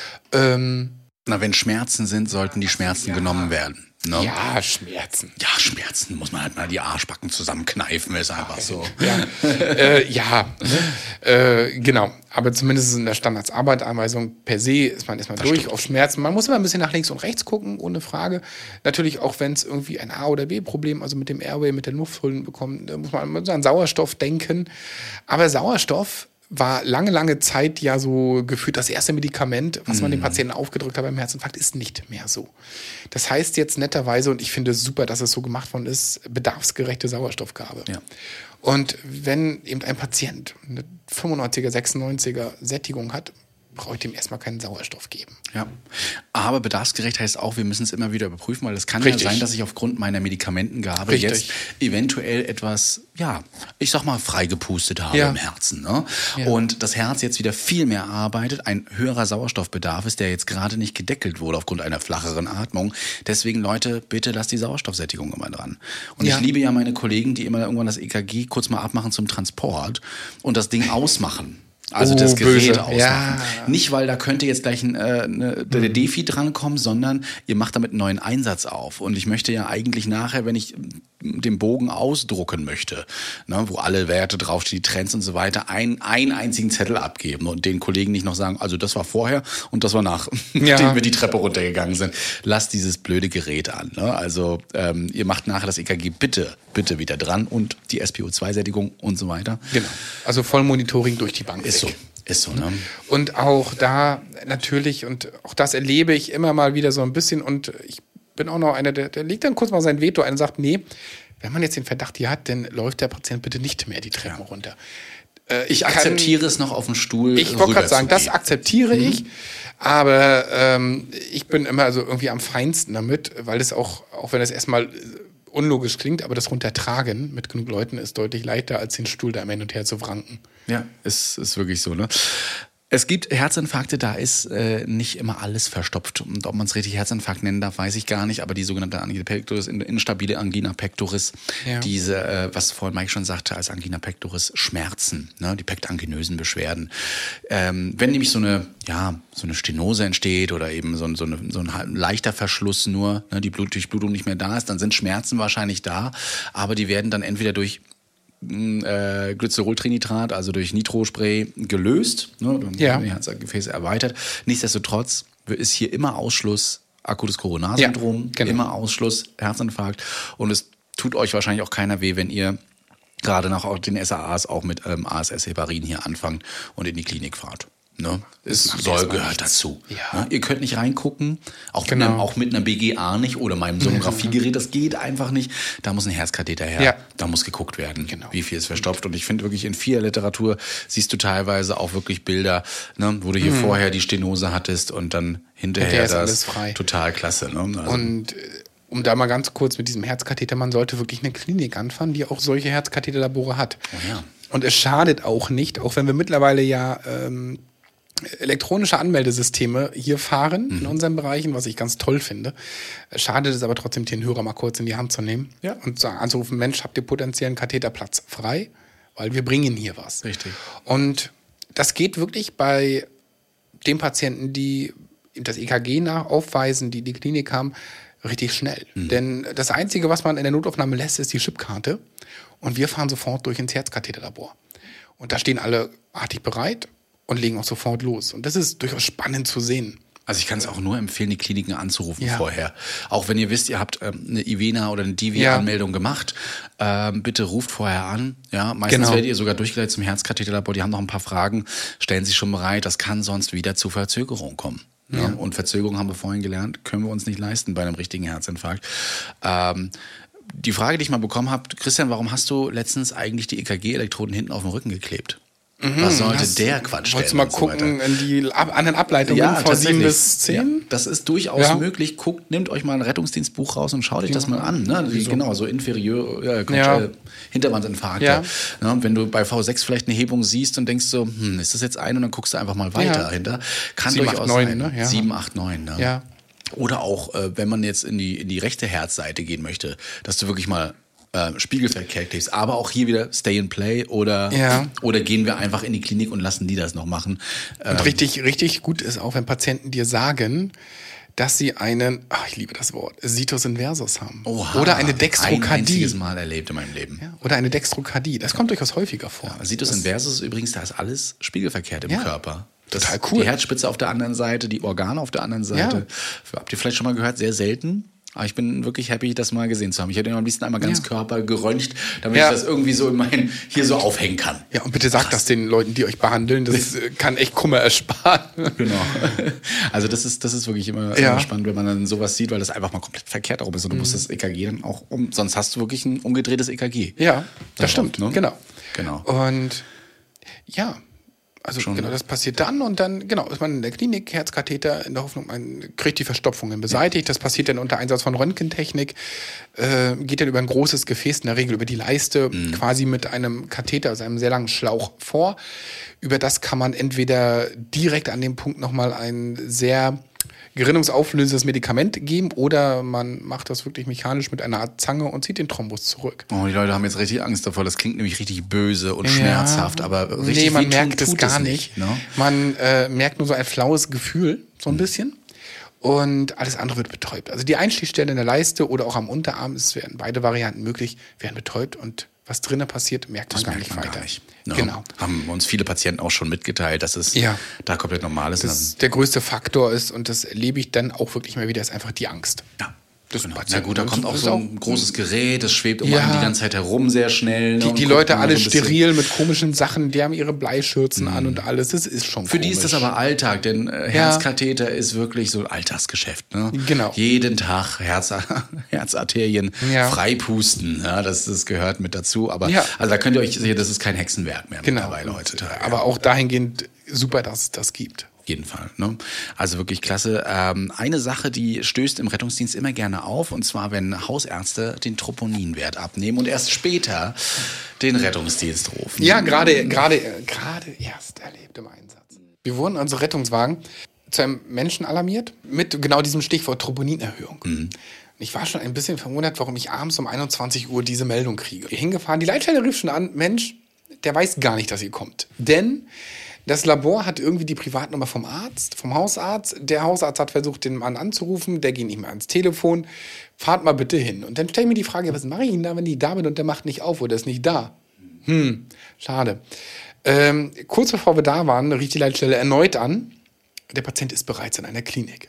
Ähm,
na, wenn Schmerzen sind, sollten die Schmerzen ja. genommen werden. Ne?
Ja, Schmerzen.
Ja, Schmerzen muss man halt mal die Arschbacken zusammenkneifen, ist einfach so.
Ja, äh, ja ne? äh, genau. Aber zumindest in der Standardarbeitsanweisung per se ist man erstmal
Das
durch
stimmt.
auf Schmerzen. Man muss immer ein bisschen nach links und rechts gucken, ohne Frage. Natürlich auch, wenn es irgendwie ein A- oder B-Problem, also mit dem Airway, mit den Luftröhren bekommt, da muss man an Sauerstoff denken. Aber Sauerstoff war lange, lange Zeit ja so gefühlt das erste Medikament, was man dem Patienten aufgedrückt hat beim Herzinfarkt, ist nicht mehr so. Das heißt jetzt netterweise, und ich finde es super, dass es so gemacht worden ist, bedarfsgerechte Sauerstoffgabe.
Ja.
Und wenn eben ein Patient eine fünfundneunziger, sechsundneunziger Sättigung hat, brauche ich dem erstmal keinen Sauerstoff geben.
Ja, aber bedarfsgerecht heißt auch, wir müssen es immer wieder überprüfen, weil es kann
Richtig.
ja sein, dass ich aufgrund meiner Medikamentengabe
Richtig.
jetzt eventuell etwas, ja, ich sag mal, freigepustet habe
Ja.
im Herzen. Ne?
Ja.
Und das Herz jetzt wieder viel mehr arbeitet, ein höherer Sauerstoffbedarf ist, der jetzt gerade nicht gedeckelt wurde aufgrund einer flacheren Atmung. Deswegen, Leute, bitte lasst die Sauerstoffsättigung immer dran. Und
Ja.
ich liebe ja meine Kollegen, die immer irgendwann das E K G kurz mal abmachen zum Transport und das Ding ausmachen. Also
Oh,
das Gerät
böse.
ausmachen.
Ja.
Nicht, weil da könnte jetzt gleich ein, äh, ne, der Defi drankommen, sondern ihr macht damit einen neuen Einsatz auf. Und ich möchte ja eigentlich nachher, wenn ich den Bogen ausdrucken möchte, ne, wo alle Werte draufstehen, die Trends und so weiter, ein, einen einzigen Zettel abgeben und den Kollegen nicht noch sagen, also das war vorher und das war nach,
Ja.
nachdem wir die Treppe runtergegangen sind. Lasst dieses blöde Gerät an. Ne? Also ähm, ihr macht nachher das E K G bitte, bitte wieder dran und die S P O zwei Sättigung und so weiter.
Genau. Also Vollmonitoring durch die Bank.
Ist so.
weg.
Ist so, ne?
Und auch da natürlich, und auch das erlebe ich immer mal wieder so ein bisschen, und ich bin auch noch einer, der, der legt dann kurz mal sein Veto ein und sagt, nee, wenn man jetzt den Verdacht hier hat, dann läuft der Patient bitte nicht mehr die Treppen ja. runter. Äh,
ich, ich akzeptiere es noch auf dem Stuhl.
Ich wollte gerade sagen, das akzeptiere mhm. ich, aber ähm, ich bin immer so irgendwie am feinsten damit, weil es auch, auch wenn es erstmal unlogisch klingt, aber das Runtertragen mit genug Leuten ist deutlich leichter, als den Stuhl da immer hin und her zu wranken.
Ja, ist, ist wirklich so, ne? Es gibt Herzinfarkte, da ist äh, nicht immer alles verstopft. Und ob man es richtig Herzinfarkt nennen darf, weiß ich gar nicht. Aber die sogenannte Angina pectoris, instabile Angina pectoris, ja. diese, äh, was vorhin Mike schon sagte, als Angina pectoris, Schmerzen, ne? Die pektanginösen Beschwerden. Ähm, wenn nämlich so eine, ja, so eine Stenose entsteht oder eben so, so, eine, so ein leichter Verschluss nur, ne? Die Blut, Durchblutung nicht mehr da ist, dann sind Schmerzen wahrscheinlich da. Aber die werden dann entweder durch Äh, Glyceroltrinitrat, also durch Nitrospray gelöst, ne, dann ja. die Herzgefäße erweitert. Nichtsdestotrotz ist hier immer Ausschluss akutes Koronarsyndrom, ja, genau. immer Ausschluss Herzinfarkt, und es tut euch wahrscheinlich auch keiner weh, wenn ihr gerade nach den S A As auch mit ähm, A S S-Heparin hier anfangt und in die Klinik fahrt. Ne? Es soll, gehört dazu. Ja. Ne? Ihr könnt nicht reingucken, auch, genau. mit einem, auch mit einer B G A nicht oder meinem Sonographiegerät, das geht einfach nicht. Da muss ein Herzkatheter her, ja. da muss geguckt werden, genau. wie viel ist verstopft. Und ich finde wirklich, in vieler Literatur siehst du teilweise auch wirklich Bilder, ne, wo du hier mhm. vorher die Stenose hattest und dann hinterher das. Alles frei. Total klasse. Ne? Also,
und um da mal ganz kurz mit diesem Herzkatheter, man sollte wirklich eine Klinik anfangen, die auch solche Herzkatheterlabore hat.
Oh ja.
Und es schadet auch nicht, auch wenn wir mittlerweile ja ähm, elektronische Anmeldesysteme hier fahren mhm. in unseren Bereichen, was ich ganz toll finde. Schadet es aber trotzdem, den Hörer mal kurz in die Hand zu nehmen ja. und zu anzurufen, Mensch, habt ihr potenziellen Katheterplatz frei? Weil wir bringen hier was.
Richtig.
Und das geht wirklich bei den Patienten, die das E K G nach aufweisen, die die Klinik haben, richtig schnell. Mhm. Denn das Einzige, was man in der Notaufnahme lässt, ist die Chipkarte. Und wir fahren sofort durch ins Herzkatheterlabor. Und da stehen alle artig bereit und legen auch sofort los. Und das ist durchaus spannend zu sehen.
Also ich kann es auch nur empfehlen, die Kliniken anzurufen ja. vorher. Auch wenn ihr wisst, ihr habt ähm, eine I V E N A oder eine D V I-Anmeldung ja. gemacht, ähm, bitte ruft vorher an. Ja, meistens genau. werdet ihr sogar durchgeleitet zum Herzkatheterlabor. Die haben noch ein paar Fragen, stellen sich schon bereit. Das kann sonst wieder zu Verzögerungen kommen. Ja. Ja. Und Verzögerungen, haben wir vorhin gelernt, können wir uns nicht leisten bei einem richtigen Herzinfarkt. Ähm, die Frage, die ich mal bekommen habe, Christian, warum hast du letztens eigentlich die E K G-Elektroden hinten auf dem Rücken geklebt? Mhm, Was sollte der Quatsch
Wolltest du mal gucken so in die Ab- anderen Ableitungen
ja,
von sieben bis zehn?
Ja, das ist durchaus ja. möglich. Guckt, nehmt euch mal ein Rettungsdienstbuch raus und schaut euch das mal an. Ne? Die, genau, so inferior, äh, ja. Hinterwandinfarkte. Ja. Ja, wenn du bei V sechs vielleicht eine Hebung siehst und denkst so, hm, ist das jetzt ein? Und dann guckst du einfach mal weiter
ja.
hinter. Kann
sieben,
durchaus
acht, neun,
sein.
Ne? Ja.
sieben, acht, neun. Ne?
Ja.
Oder auch, äh, wenn man jetzt in die, in die rechte Herzseite gehen möchte, dass du wirklich mal Äh, Spiegelfeldklebst, aber auch hier wieder Stay and Play oder,
ja.
oder gehen wir einfach in die Klinik und lassen die das noch machen.
Ähm, und richtig, richtig gut ist auch, wenn Patienten dir sagen, dass sie einen, ach, ich liebe das Wort, Situs inversus haben.
Oha,
oder eine Dextrokardie.
Ein einziges Mal erlebt in meinem Leben.
Ja, oder eine Dextrokardie. Das kommt durchaus häufiger vor.
Ja, Situs inversus ist übrigens, da ist alles spiegelverkehrt im
ja,
Körper.
Das total cool.
Die Herzspitze auf der anderen Seite, die Organe auf der anderen Seite. Ja. Habt ihr vielleicht schon mal gehört, sehr selten. Aber ich bin wirklich happy, das mal gesehen zu haben. Ich hätte am liebsten einmal ganz ja. Körper geröntgt, damit ja. ich das irgendwie so in mein, hier so aufhängen kann.
Ja, und bitte sagt Krass. das den Leuten, die euch behandeln. Das kann echt Kummer ersparen.
Genau. Also das ist, das ist wirklich immer,
ja.
immer spannend, wenn man dann sowas sieht, weil das einfach mal komplett verkehrt darum ist. Und du mhm. musst das E K G dann auch um, sonst hast du wirklich ein umgedrehtes E K G.
Ja, das
darauf,
stimmt.
Ne?
Genau.
Genau.
Und ja, also
Schon,
genau, das passiert dann und dann, genau, ist man in der Klinik, Herzkatheter, in der Hoffnung, man kriegt die Verstopfungen beseitigt. Das passiert dann unter Einsatz von Röntgentechnik, äh, geht dann über ein großes Gefäß, in der Regel über die Leiste, mhm. quasi mit einem Katheter, also einem sehr langen Schlauch vor. Über das kann man entweder direkt an dem Punkt nochmal ein sehr gerinnungsauflösendes Medikament geben oder man macht das wirklich mechanisch mit einer Art Zange und zieht den Thrombus zurück.
Oh, die Leute haben jetzt richtig Angst davor. Das klingt nämlich richtig böse und ja, schmerzhaft, aber richtig
nee, man
tun,
merkt es gar
es
nicht.
nicht ne?
Man äh, merkt nur so ein flaues Gefühl, so ein mhm. bisschen. Und alles andere wird betäubt. Also die Einstichstelle in der Leiste oder auch am Unterarm, es werden beide Varianten möglich, werden betäubt und was drinnen passiert, merkt man
das
gar
merkt
nicht
man
weiter.
Gar nicht. No.
Genau.
Haben uns viele Patienten auch schon mitgeteilt, dass es
ja.
da komplett normal ist.
Das der größte Faktor ist, und das erlebe ich dann auch wirklich mal wieder, ist einfach die Angst.
Ja.
des
Genau. Na
Patienten.
gut, da kommt auch so ein großes Gerät, das schwebt um
Ja.
einen die ganze Zeit herum sehr schnell. Ne,
Die,
und
die
guckt
Leute
mal
alle
so ein bisschen.
steril mit komischen Sachen, die haben ihre Bleischürzen an und alles. Das ist schon
Für
komisch.
die ist das aber Alltag, denn äh, Herzkatheter ist wirklich so ein Alltagsgeschäft. Ne?
Genau.
Jeden Tag Herz, Herzarterien
Ja.
freipusten, ja, das, das gehört mit dazu. Aber
Ja.
also da könnt ihr euch sehen, das ist kein Hexenwerk mehr
Genau.
mittlerweile heutzutage.
Aber auch dahingehend super, dass es das gibt.
Auf jeden Fall. Ne? Also wirklich klasse. Ähm, eine Sache, die stößt im Rettungsdienst immer gerne auf, und zwar, wenn Hausärzte den Troponinwert abnehmen und erst später den Rettungsdienst rufen.
Ja, gerade gerade gerade erst erlebt im Einsatz. Wir wurden also Rettungswagen zu einem Menschen alarmiert mit genau diesem Stichwort Troponinerhöhung. Mhm. Ich war schon ein bisschen verwundert, warum ich abends um einundzwanzig Uhr diese Meldung kriege. Hingefahren, die Leitstelle rief schon an, Mensch, der weiß gar nicht, dass ihr kommt. Denn das Labor hat irgendwie die Privatnummer vom Arzt, vom Hausarzt. Der Hausarzt hat versucht, den Mann anzurufen. Der geht nicht mehr ans Telefon. Fahrt mal bitte hin. Und dann stelle ich mir die Frage, was mache ich denn da, wenn ich da bin und der macht nicht auf oder ist nicht da? Hm, schade. Ähm, kurz bevor wir da waren, rief die Leitstelle erneut an. Der Patient ist bereits in einer Klinik.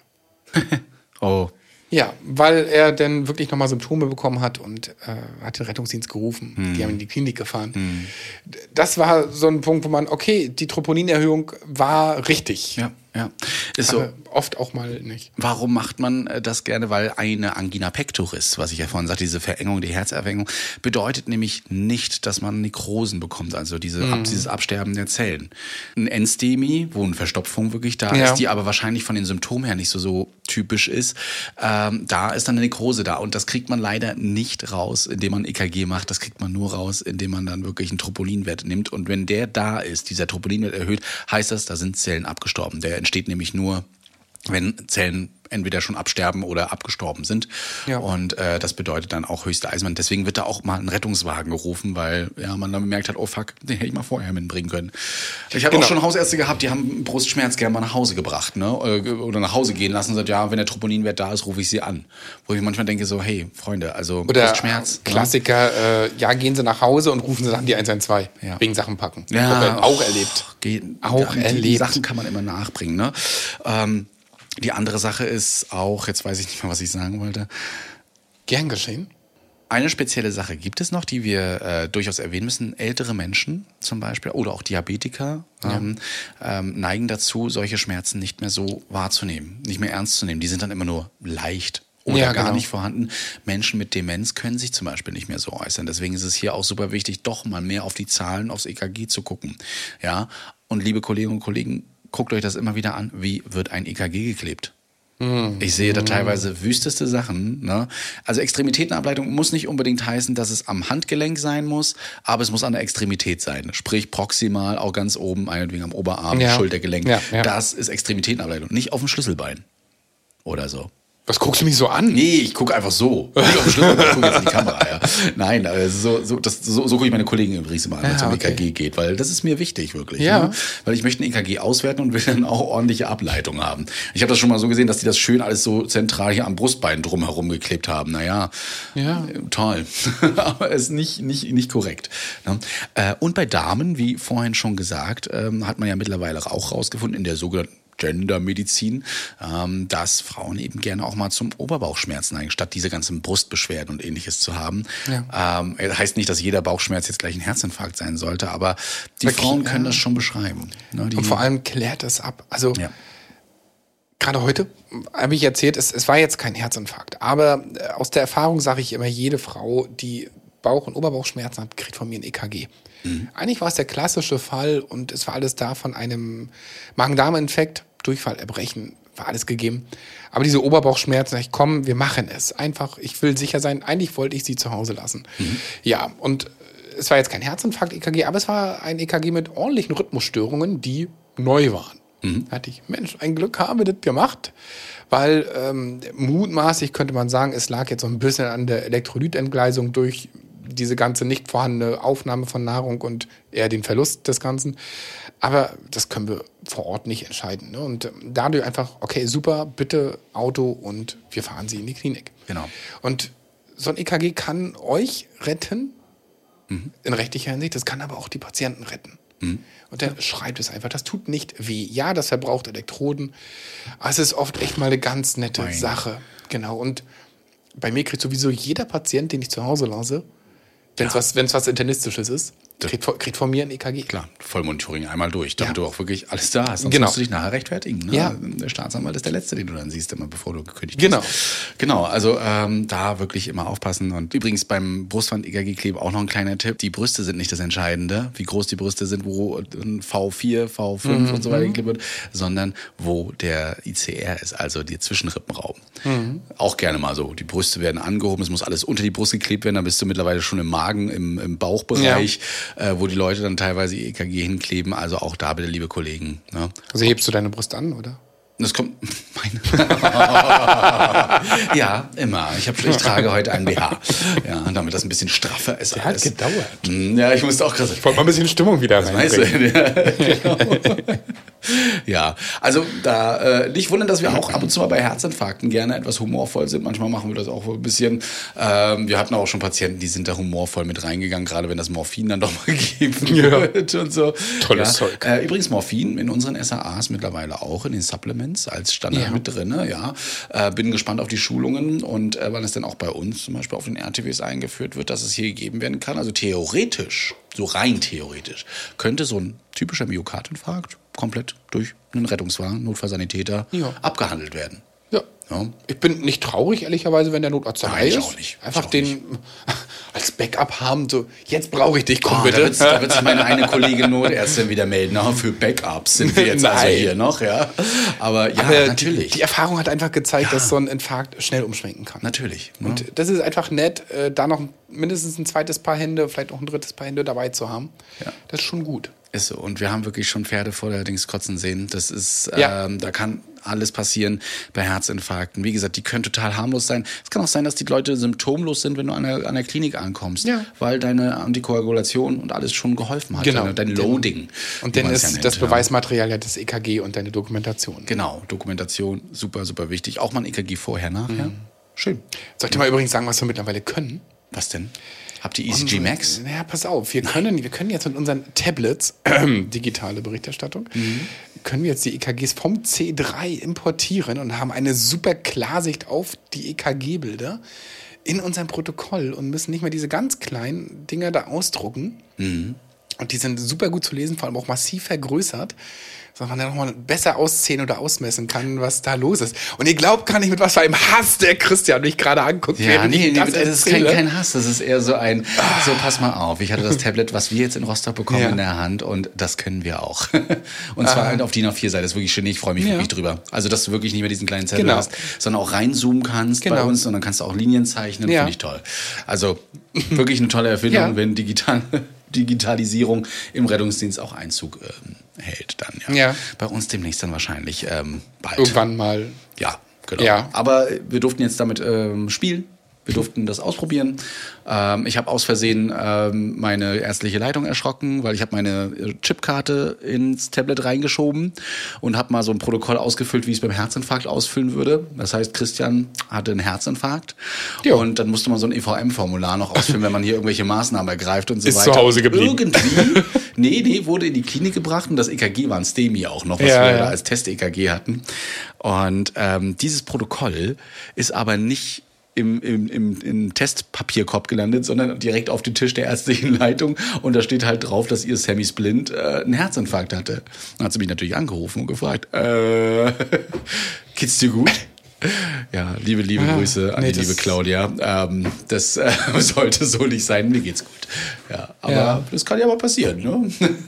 Oh.
Ja, weil er dann wirklich nochmal Symptome bekommen hat und äh, hat den Rettungsdienst gerufen.
Hm.
Die haben ihn in die Klinik gefahren.
Hm.
Das war so ein Punkt, wo man, okay, die Troponinerhöhung war richtig.
Ja, ja. Ist so.
Aber oft auch mal nicht.
Warum macht man äh, das gerne? Weil eine Angina pectoris, was ich ja vorhin sagte, diese Verengung, die Herzerwärmung, bedeutet nämlich nicht, dass man Nekrosen bekommt, also diese,
Mhm.
ab, dieses Absterben der Zellen. Ein Enstemie, wo eine Verstopfung wirklich da
Ja.
ist, die aber wahrscheinlich von den Symptomen her nicht so, so typisch ist, ähm, da ist dann eine Nekrose da. Und das kriegt man leider nicht raus, indem man E K G macht. Das kriegt man nur raus, indem man dann wirklich einen Troponinwert nimmt. Und wenn der da ist, dieser Troponinwert erhöht, heißt das, da sind Zellen abgestorben. Der entsteht nämlich nur, wenn Zellen entweder schon absterben oder abgestorben sind.
Ja.
Und äh, das bedeutet dann auch höchste Eisenbahn. Deswegen wird da auch mal ein Rettungswagen gerufen, weil ja man dann bemerkt hat, oh fuck, den hätte ich mal vorher mitbringen können. Ich habe
Genau.
auch schon Hausärzte gehabt, die haben Brustschmerz gerne mal nach Hause gebracht, ne? Oder nach Hause gehen lassen und sagt, ja, wenn der Troponinwert da ist, rufe ich sie an. Wo ich manchmal denke so, hey, Freunde, also
Oder
Brustschmerz.
Klassiker, äh, ja, gehen Sie nach Hause und rufen Sie dann die eins eins zwei.
Ja.
Wegen Sachen packen.
Ja,
auch erlebt.
Geht,
Auch
die, die
erlebt.
Sachen kann man immer nachbringen, ne? Ähm, die andere Sache ist auch, jetzt weiß ich nicht mehr, was ich sagen wollte.
Gern geschehen.
Eine spezielle Sache gibt es noch, die wir äh, durchaus erwähnen müssen. Ältere Menschen zum Beispiel oder auch Diabetiker ähm, ähm, neigen dazu, solche Schmerzen nicht mehr so wahrzunehmen, nicht mehr ernst zu nehmen. Die sind dann immer nur leicht oder
Ja,
gar
genau.
nicht vorhanden. Menschen mit Demenz können sich zum Beispiel nicht mehr so äußern. Deswegen ist es hier auch super wichtig, doch mal mehr auf die Zahlen, aufs E K G zu gucken. Ja? Und liebe Kolleginnen und Kollegen, guckt euch das immer wieder an. Wie wird ein E K G geklebt? Ich sehe da teilweise wüsteste Sachen. Ne? Also Extremitätenableitung muss nicht unbedingt heißen, dass es am Handgelenk sein muss, aber es muss an der Extremität sein. Sprich proximal, auch ganz oben, meinetwegen am Oberarm,
Ja.
Schultergelenk.
Ja, ja.
Das ist Extremitätenableitung, nicht auf dem Schlüsselbein oder so.
Was guckst du mich so an?
Nee, ich gucke einfach so. Nicht auf den Schlüsselbein, ich gucke jetzt in die Kamera. Ja. Nein, also so, so, das, so, so gucke ich meine Kollegen übrigens immer an, wenn es
Ja,
um
okay.
E K G geht, weil das ist mir wichtig wirklich.
Ja.
Ne? Weil ich möchte ein E K G auswerten und will dann auch ordentliche Ableitung haben. Ich habe das schon mal so gesehen, dass die das schön alles so zentral hier am Brustbein drumherum geklebt haben. Naja,
Ja.
äh, toll. Aber ist nicht, nicht, nicht korrekt. Ne? Äh, Und bei Damen, wie vorhin schon gesagt, ähm, hat man ja mittlerweile auch rausgefunden in der sogenannten Gendermedizin, ähm, dass Frauen eben gerne auch mal zum Oberbauchschmerz neigen, statt diese ganzen Brustbeschwerden und ähnliches zu haben.
Ja.
Ähm, heißt nicht, dass jeder Bauchschmerz jetzt gleich ein Herzinfarkt sein sollte, aber die
Wirklich,
Frauen können
ja.
das schon beschreiben. Ne, die,
Und vor allem klärt es ab. Also
ja.
gerade heute habe ich erzählt, es, es war jetzt kein Herzinfarkt. Aber äh, aus der Erfahrung sage ich immer, jede Frau, die Bauch- und Oberbauchschmerzen hat, kriegt von mir ein E K G. Mhm. Eigentlich war es der klassische Fall und es war alles da von einem Magen-Darm-Infekt, Durchfall, Erbrechen, war alles gegeben. Aber diese Oberbauchschmerzen, ich komm, wir machen es. Einfach, ich will sicher sein, eigentlich wollte ich sie zu Hause lassen. Mhm. Ja, und es war jetzt kein Herzinfarkt-E K G, aber es war ein E K G mit ordentlichen Rhythmusstörungen, die neu waren. Mhm. Da hatte ich, Mensch, ein Glück haben wir das gemacht, weil ähm, mutmaßlich könnte man sagen, es lag jetzt so ein bisschen an der Elektrolytentgleisung durch diese ganze nicht vorhandene Aufnahme von Nahrung und eher den Verlust des Ganzen. Aber das können wir vor Ort nicht entscheiden. Ne? Und dadurch einfach, okay, super, bitte Auto und wir fahren Sie in die Klinik.
Genau.
Und so ein E K G kann euch retten, mhm. in rechtlicher Hinsicht, das kann aber auch die Patienten retten. Mhm. Und dann schreibt es einfach, das tut nicht weh. Ja, das verbraucht Elektroden, aber es ist oft echt mal eine ganz nette
Nein.
Sache. Genau, und bei mir kriegt sowieso jeder Patient, den ich zu Hause lasse, wenn es ja. was, wenn's was Internistisches ist, kriegt, kriegt von mir ein E K G.
Klar, Vollmonitoring einmal durch, damit ja. du auch wirklich alles da hast. Sonst
genau.
musst du dich nachher rechtfertigen. Ne?
Ja.
Der Staatsanwalt ist der Letzte, den du dann siehst, immer bevor du gekündigt
genau.
bist. Genau. Genau, also ähm, da wirklich immer aufpassen. Und übrigens beim Brustwand-E K G-Kleben auch noch ein kleiner Tipp. Die Brüste sind nicht das Entscheidende, wie groß die Brüste sind, wo ein V vier, V fünf mhm. und so weiter geklebt wird, sondern wo der I C R ist, also der Zwischenrippenraum. Mhm. Auch gerne mal so. Die Brüste werden angehoben, es muss alles unter die Brust geklebt werden, dann bist du mittlerweile schon im Magen, im, im Bauchbereich, ja. äh, wo die Leute dann teilweise E K G hinkleben. Also auch da bitte, liebe Kollegen. Ne?
Also hebst du deine Brust an, oder?
Das kommt. Meine. Ja, immer. Ich, hab, ich trage heute einen B H. Ja, damit das ein bisschen straffer ist.
Der alles. Hat gedauert.
Ja, ich musste auch gerade.
Ich wollte mal ein bisschen Stimmung wieder rein.
Weißt du? Ja, genau. Ja, also da äh, nicht wundern, dass wir auch ab und zu mal bei Herzinfarkten gerne etwas humorvoll sind. Manchmal machen wir das auch ein bisschen. Ähm, wir hatten auch schon Patienten, die sind da humorvoll mit reingegangen, gerade wenn das Morphin dann doch mal gegeben
ja.
wird und so.
Tolles
ja.
Zeug.
Äh, übrigens Morphin in unseren S A As mittlerweile auch, in den Supplements als Standard ja. mit drin. Ja. Äh, bin gespannt auf die Schulungen und äh, wann es dann auch bei uns zum Beispiel auf den R T Ws eingeführt wird, dass es hier gegeben werden kann. Also theoretisch, so rein theoretisch, könnte so ein typischer Myokardinfarkt komplett durch einen Rettungswagen, Notfallsanitäter, ja. abgehandelt werden.
Ja. ja. Ich bin nicht traurig, ehrlicherweise, wenn der Notarzt dabei ist.
Ich auch nicht.
Einfach
auch
den
nicht.
als Backup haben, so, jetzt brauche ich dich, komm
oh,
bitte.
Da wird, da wird sich meine eine Kollegin Notärztin wieder melden. Na, für Backups sind wir jetzt also hier noch. Ja. Aber ja,
Aber
natürlich.
Die, die Erfahrung hat einfach gezeigt,
ja.
dass so ein Infarkt schnell umschwenken kann.
Natürlich.
Ja. Und das ist einfach nett, da noch mindestens ein zweites Paar Hände, vielleicht auch ein drittes Paar Hände dabei zu haben. Ja. Das ist schon gut.
Ist so. Und wir haben wirklich schon Pferde vor der Dings kotzen sehen. Das ist,
ja.
ähm, da kann alles passieren bei Herzinfarkten. Wie gesagt, die können total harmlos sein. Es kann auch sein, dass die Leute symptomlos sind, wenn du an der, an der Klinik ankommst,
ja.
weil deine Antikoagulation und alles schon geholfen hat.
Genau.
Dein, dein Loading.
Und dann ist ja nennt, das Beweismaterial ja das E K G und deine Dokumentation.
Genau, Dokumentation, super, super wichtig. Auch mal ein E K G vorher, nachher. Mhm. Schön.
Soll ich dir mal übrigens sagen, was wir mittlerweile können?
Was denn? Habt ihr E C G Max?
Naja, pass auf. Wir können, wir können jetzt mit unseren Tablets, äh, digitale Berichterstattung, mhm. können wir jetzt die E K Gs vom C drei importieren und haben eine super Klarsicht auf die E K G-Bilder in unserem Protokoll und müssen nicht mehr diese ganz kleinen Dinger da ausdrucken. Mhm. Und die sind super gut zu lesen, vor allem auch massiv vergrößert, dass man dann nochmal besser auszählen oder ausmessen kann, was da los ist. Und ihr glaubt gar nicht, mit was für einem Hass der Christian mich gerade anguckt.
Ja, nee, nee, das, das ist kein, kein Hass, das ist eher so ein, so pass mal auf, ich hatte das Tablet, was wir jetzt in Rostock bekommen, ja. in der Hand und das können wir auch. Und zwar halt auf D I N A vier Seite, das ist wirklich schön, ich freue mich ja. wirklich drüber. Also, dass du wirklich nicht mehr diesen kleinen Zettel
genau.
hast, sondern auch reinzoomen kannst genau. bei uns und dann kannst du auch Linien zeichnen, ja. finde ich toll. Also, wirklich eine tolle Erfindung, ja. wenn digital... Digitalisierung im Rettungsdienst auch Einzug ähm, hält dann. Ja.
ja.
Bei uns demnächst dann wahrscheinlich ähm, bald.
Irgendwann mal.
Ja, genau.
Ja.
Aber wir durften jetzt damit ähm, spielen. Wir durften das ausprobieren. Ähm, ich habe aus Versehen ähm, meine ärztliche Leitung erschrocken, weil ich habe meine Chipkarte ins Tablet reingeschoben und habe mal so ein Protokoll ausgefüllt, wie ich es beim Herzinfarkt ausfüllen würde. Das heißt, Christian hatte einen Herzinfarkt jo. und dann musste man so ein E V M-Formular noch ausfüllen, wenn man hier irgendwelche Maßnahmen ergreift und so
Ist
weiter.
Ist zu Hause geblieben.
Irgendwie, nee, nee, wurde in die Klinik gebracht und das E K G war ein STEMI auch noch, was
ja,
wir
ja.
da als Test-E K G hatten. Und ähm, dieses Protokoll ist aber nicht Im, im, im, im Testpapierkorb gelandet, sondern direkt auf den Tisch der ärztlichen Leitung. Und da steht halt drauf, dass ihr Sammy Splint äh, einen Herzinfarkt hatte. Dann hat sie mich natürlich angerufen und gefragt, äh, geht's dir gut? Ja, liebe, liebe ja, Grüße an nee, die liebe Claudia. Ähm, das äh, sollte so nicht sein, mir geht's gut. Ja, aber ja. das kann ja mal passieren, ne?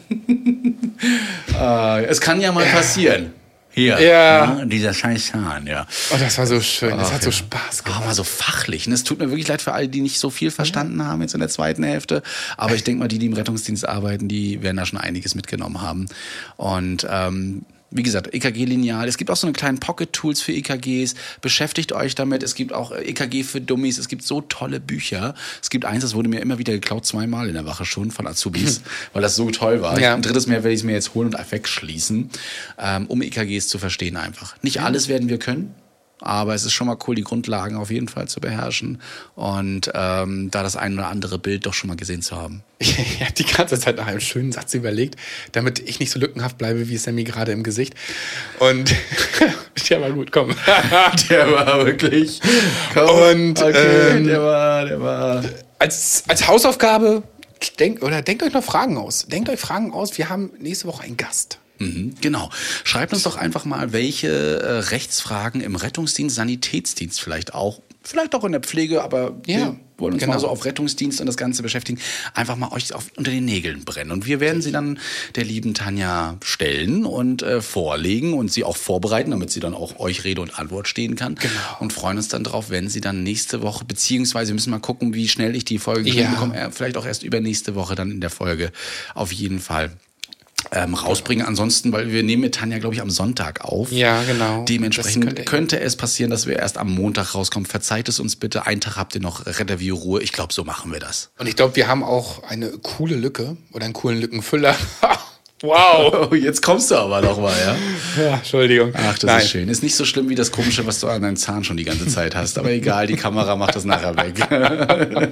äh, es kann ja mal passieren. Hier,
ja.
ja, dieser scheiß Hahn, ja.
Oh, das war so schön, das
Ach,
hat so
ja.
Spaß gemacht.
Oh, mal so fachlich. Und es tut mir wirklich leid für alle, die nicht so viel verstanden ja. haben jetzt in der zweiten Hälfte. Aber ich denke mal, die, die im Rettungsdienst arbeiten, die werden da schon einiges mitgenommen haben. Und ähm, wie gesagt, E K G-Lineal. Es gibt auch so eine kleinen Pocket-Tools für E K Gs. Beschäftigt euch damit. Es gibt auch E K G für Dummies. Es gibt so tolle Bücher. Es gibt eins, das wurde mir immer wieder geklaut, zweimal in der Wache schon von Azubis, weil das so toll war.
Ja.
Ein drittes Mehr werde ich es mir jetzt holen und wegschließen, ähm, um E K Gs zu verstehen einfach. Nicht alles werden wir können. aber es ist schon mal cool, die Grundlagen auf jeden Fall zu beherrschen und ähm, da das ein oder andere Bild doch schon mal gesehen zu haben.
Ich habe die ganze Zeit nach einem schönen Satz überlegt, damit ich nicht so lückenhaft bleibe wie Sammy gerade im Gesicht. Und der war gut, komm.
Der war wirklich. Komm.
Und
okay,
ähm,
der war, der war.
Als, als Hausaufgabe, denkt, oder denkt euch noch Fragen aus. Denkt euch Fragen aus, wir haben nächste Woche einen Gast.
Mhm, genau. Schreibt uns doch einfach mal, welche äh, Rechtsfragen im Rettungsdienst, Sanitätsdienst vielleicht auch, vielleicht auch in der Pflege, aber
Ja,
wir wollen uns
genau.
mal so auf Rettungsdienst und das Ganze beschäftigen, einfach mal euch auf, unter den Nägeln brennen. Und wir werden sie dann der lieben Tanja stellen und äh, vorlegen und sie auch vorbereiten, damit sie dann auch euch Rede und Antwort stehen kann.
Genau.
Und freuen uns dann drauf, wenn sie dann nächste Woche, beziehungsweise wir müssen mal gucken, wie schnell ich die Folge
Ja.
geschrieben bekomme, äh, vielleicht auch erst übernächste Woche dann in der Folge auf jeden Fall Ähm, rausbringen. Ansonsten, weil wir nehmen mit Tanja, glaube ich, am Sonntag auf.
Ja, genau.
Dementsprechend
Das könnte-
könnte, es passieren, dass wir erst am Montag rauskommen. Verzeiht es uns bitte. Einen Tag habt ihr noch Retterview-Ruhe. Ich glaube, so machen wir das.
Und ich glaube, wir haben auch eine coole Lücke oder einen coolen Lückenfüller. Wow.
Oh, jetzt kommst du aber noch mal, ja?
Ja, Entschuldigung.
Ach, das
Nein.
ist schön. Ist nicht so schlimm wie das Komische, was du an deinem Zahn schon die ganze Zeit hast. Aber egal, die Kamera macht das nachher weg.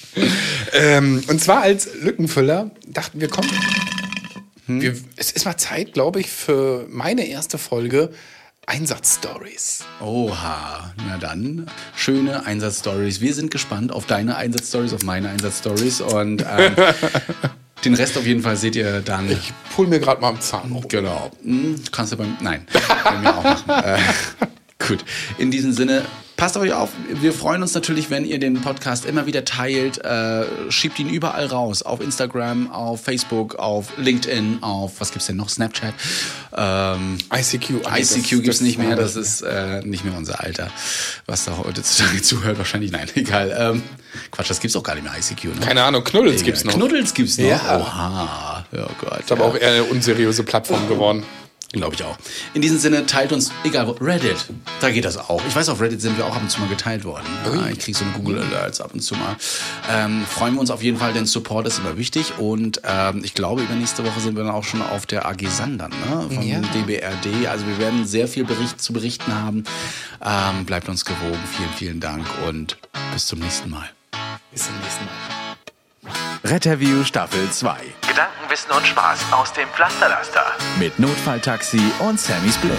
Ähm, und zwar als Lückenfüller dachten wir, komm, wir, es ist mal Zeit, glaube ich, für meine erste Folge Einsatzstories.
Oha, na dann, schöne Einsatzstories. Wir sind gespannt auf deine Einsatzstories, auf meine Einsatzstories und ähm, den Rest auf jeden Fall seht ihr dann.
Ich pull mir gerade mal am Zahn rum.
Genau. Hm, kannst du beim. Nein, bei mir auch machen. Äh, gut. In diesem Sinne, passt auf euch auf. Wir freuen uns natürlich, wenn ihr den Podcast immer wieder teilt. Äh, schiebt ihn überall raus. Auf Instagram, auf Facebook, auf LinkedIn, auf, was gibt's denn noch? Snapchat. Ähm,
I C Q.
I C Q gibt's nicht mehr. Das ist äh, nicht mehr unser Alter. Was da heutzutage zuhört, wahrscheinlich. Nein, egal. Ähm, Quatsch, das gibt's auch gar nicht mehr. I C Q, ne?
Keine Ahnung, Knuddels
Egal.
gibt's noch.
Knuddels gibt's noch.
Ja.
Oha. Ja, Gott.
Ist aber auch eher eine unseriöse Plattform geworden.
Glaube ich auch. In diesem Sinne, teilt uns, egal wo, Reddit, da geht das auch. Ich weiß, auf Reddit sind wir auch ab und zu mal geteilt worden. Ja, ich kriege so eine Google Alerts ab und zu mal. Ähm, freuen wir uns auf jeden Fall, denn Support ist immer wichtig. Und ähm, ich glaube, übernächste Woche sind wir dann auch schon auf der A G Sandern, ne? Von
Ja.
D B R D. Also wir werden sehr viel Bericht zu berichten haben. Ähm, bleibt uns gewogen. Vielen, vielen Dank und bis zum nächsten Mal.
Bis zum nächsten Mal.
Retterview Staffel zwei.
Gedanken, Wissen und Spaß aus dem Pflasterlaster.
Mit Notfalltaxi und Sammy Split.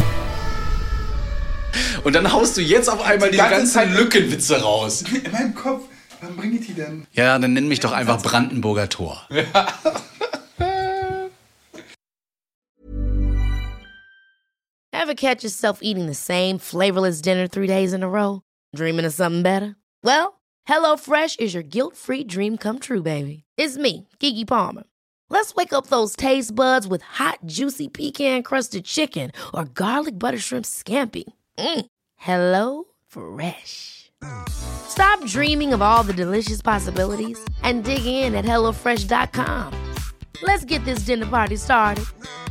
Und dann haust du jetzt auf einmal die
ganze
ganzen
Zeit-
Lückenwitze raus.
In meinem Kopf, wann bringe ich die denn?
Ja, dann nenn mich doch einfach Brandenburger Tor.
Ever catch yourself eating the same flavorless dinner three days in a row? Dreaming of something better? Well, HelloFresh is your guilt-free dream come true, baby. It's me, Keke Palmer. Let's wake up those taste buds with hot, juicy pecan-crusted chicken or garlic butter shrimp scampi. Mm. Hello Fresh. Stop dreaming of all the delicious possibilities and dig in at hello fresh dot com. Let's get this dinner party started.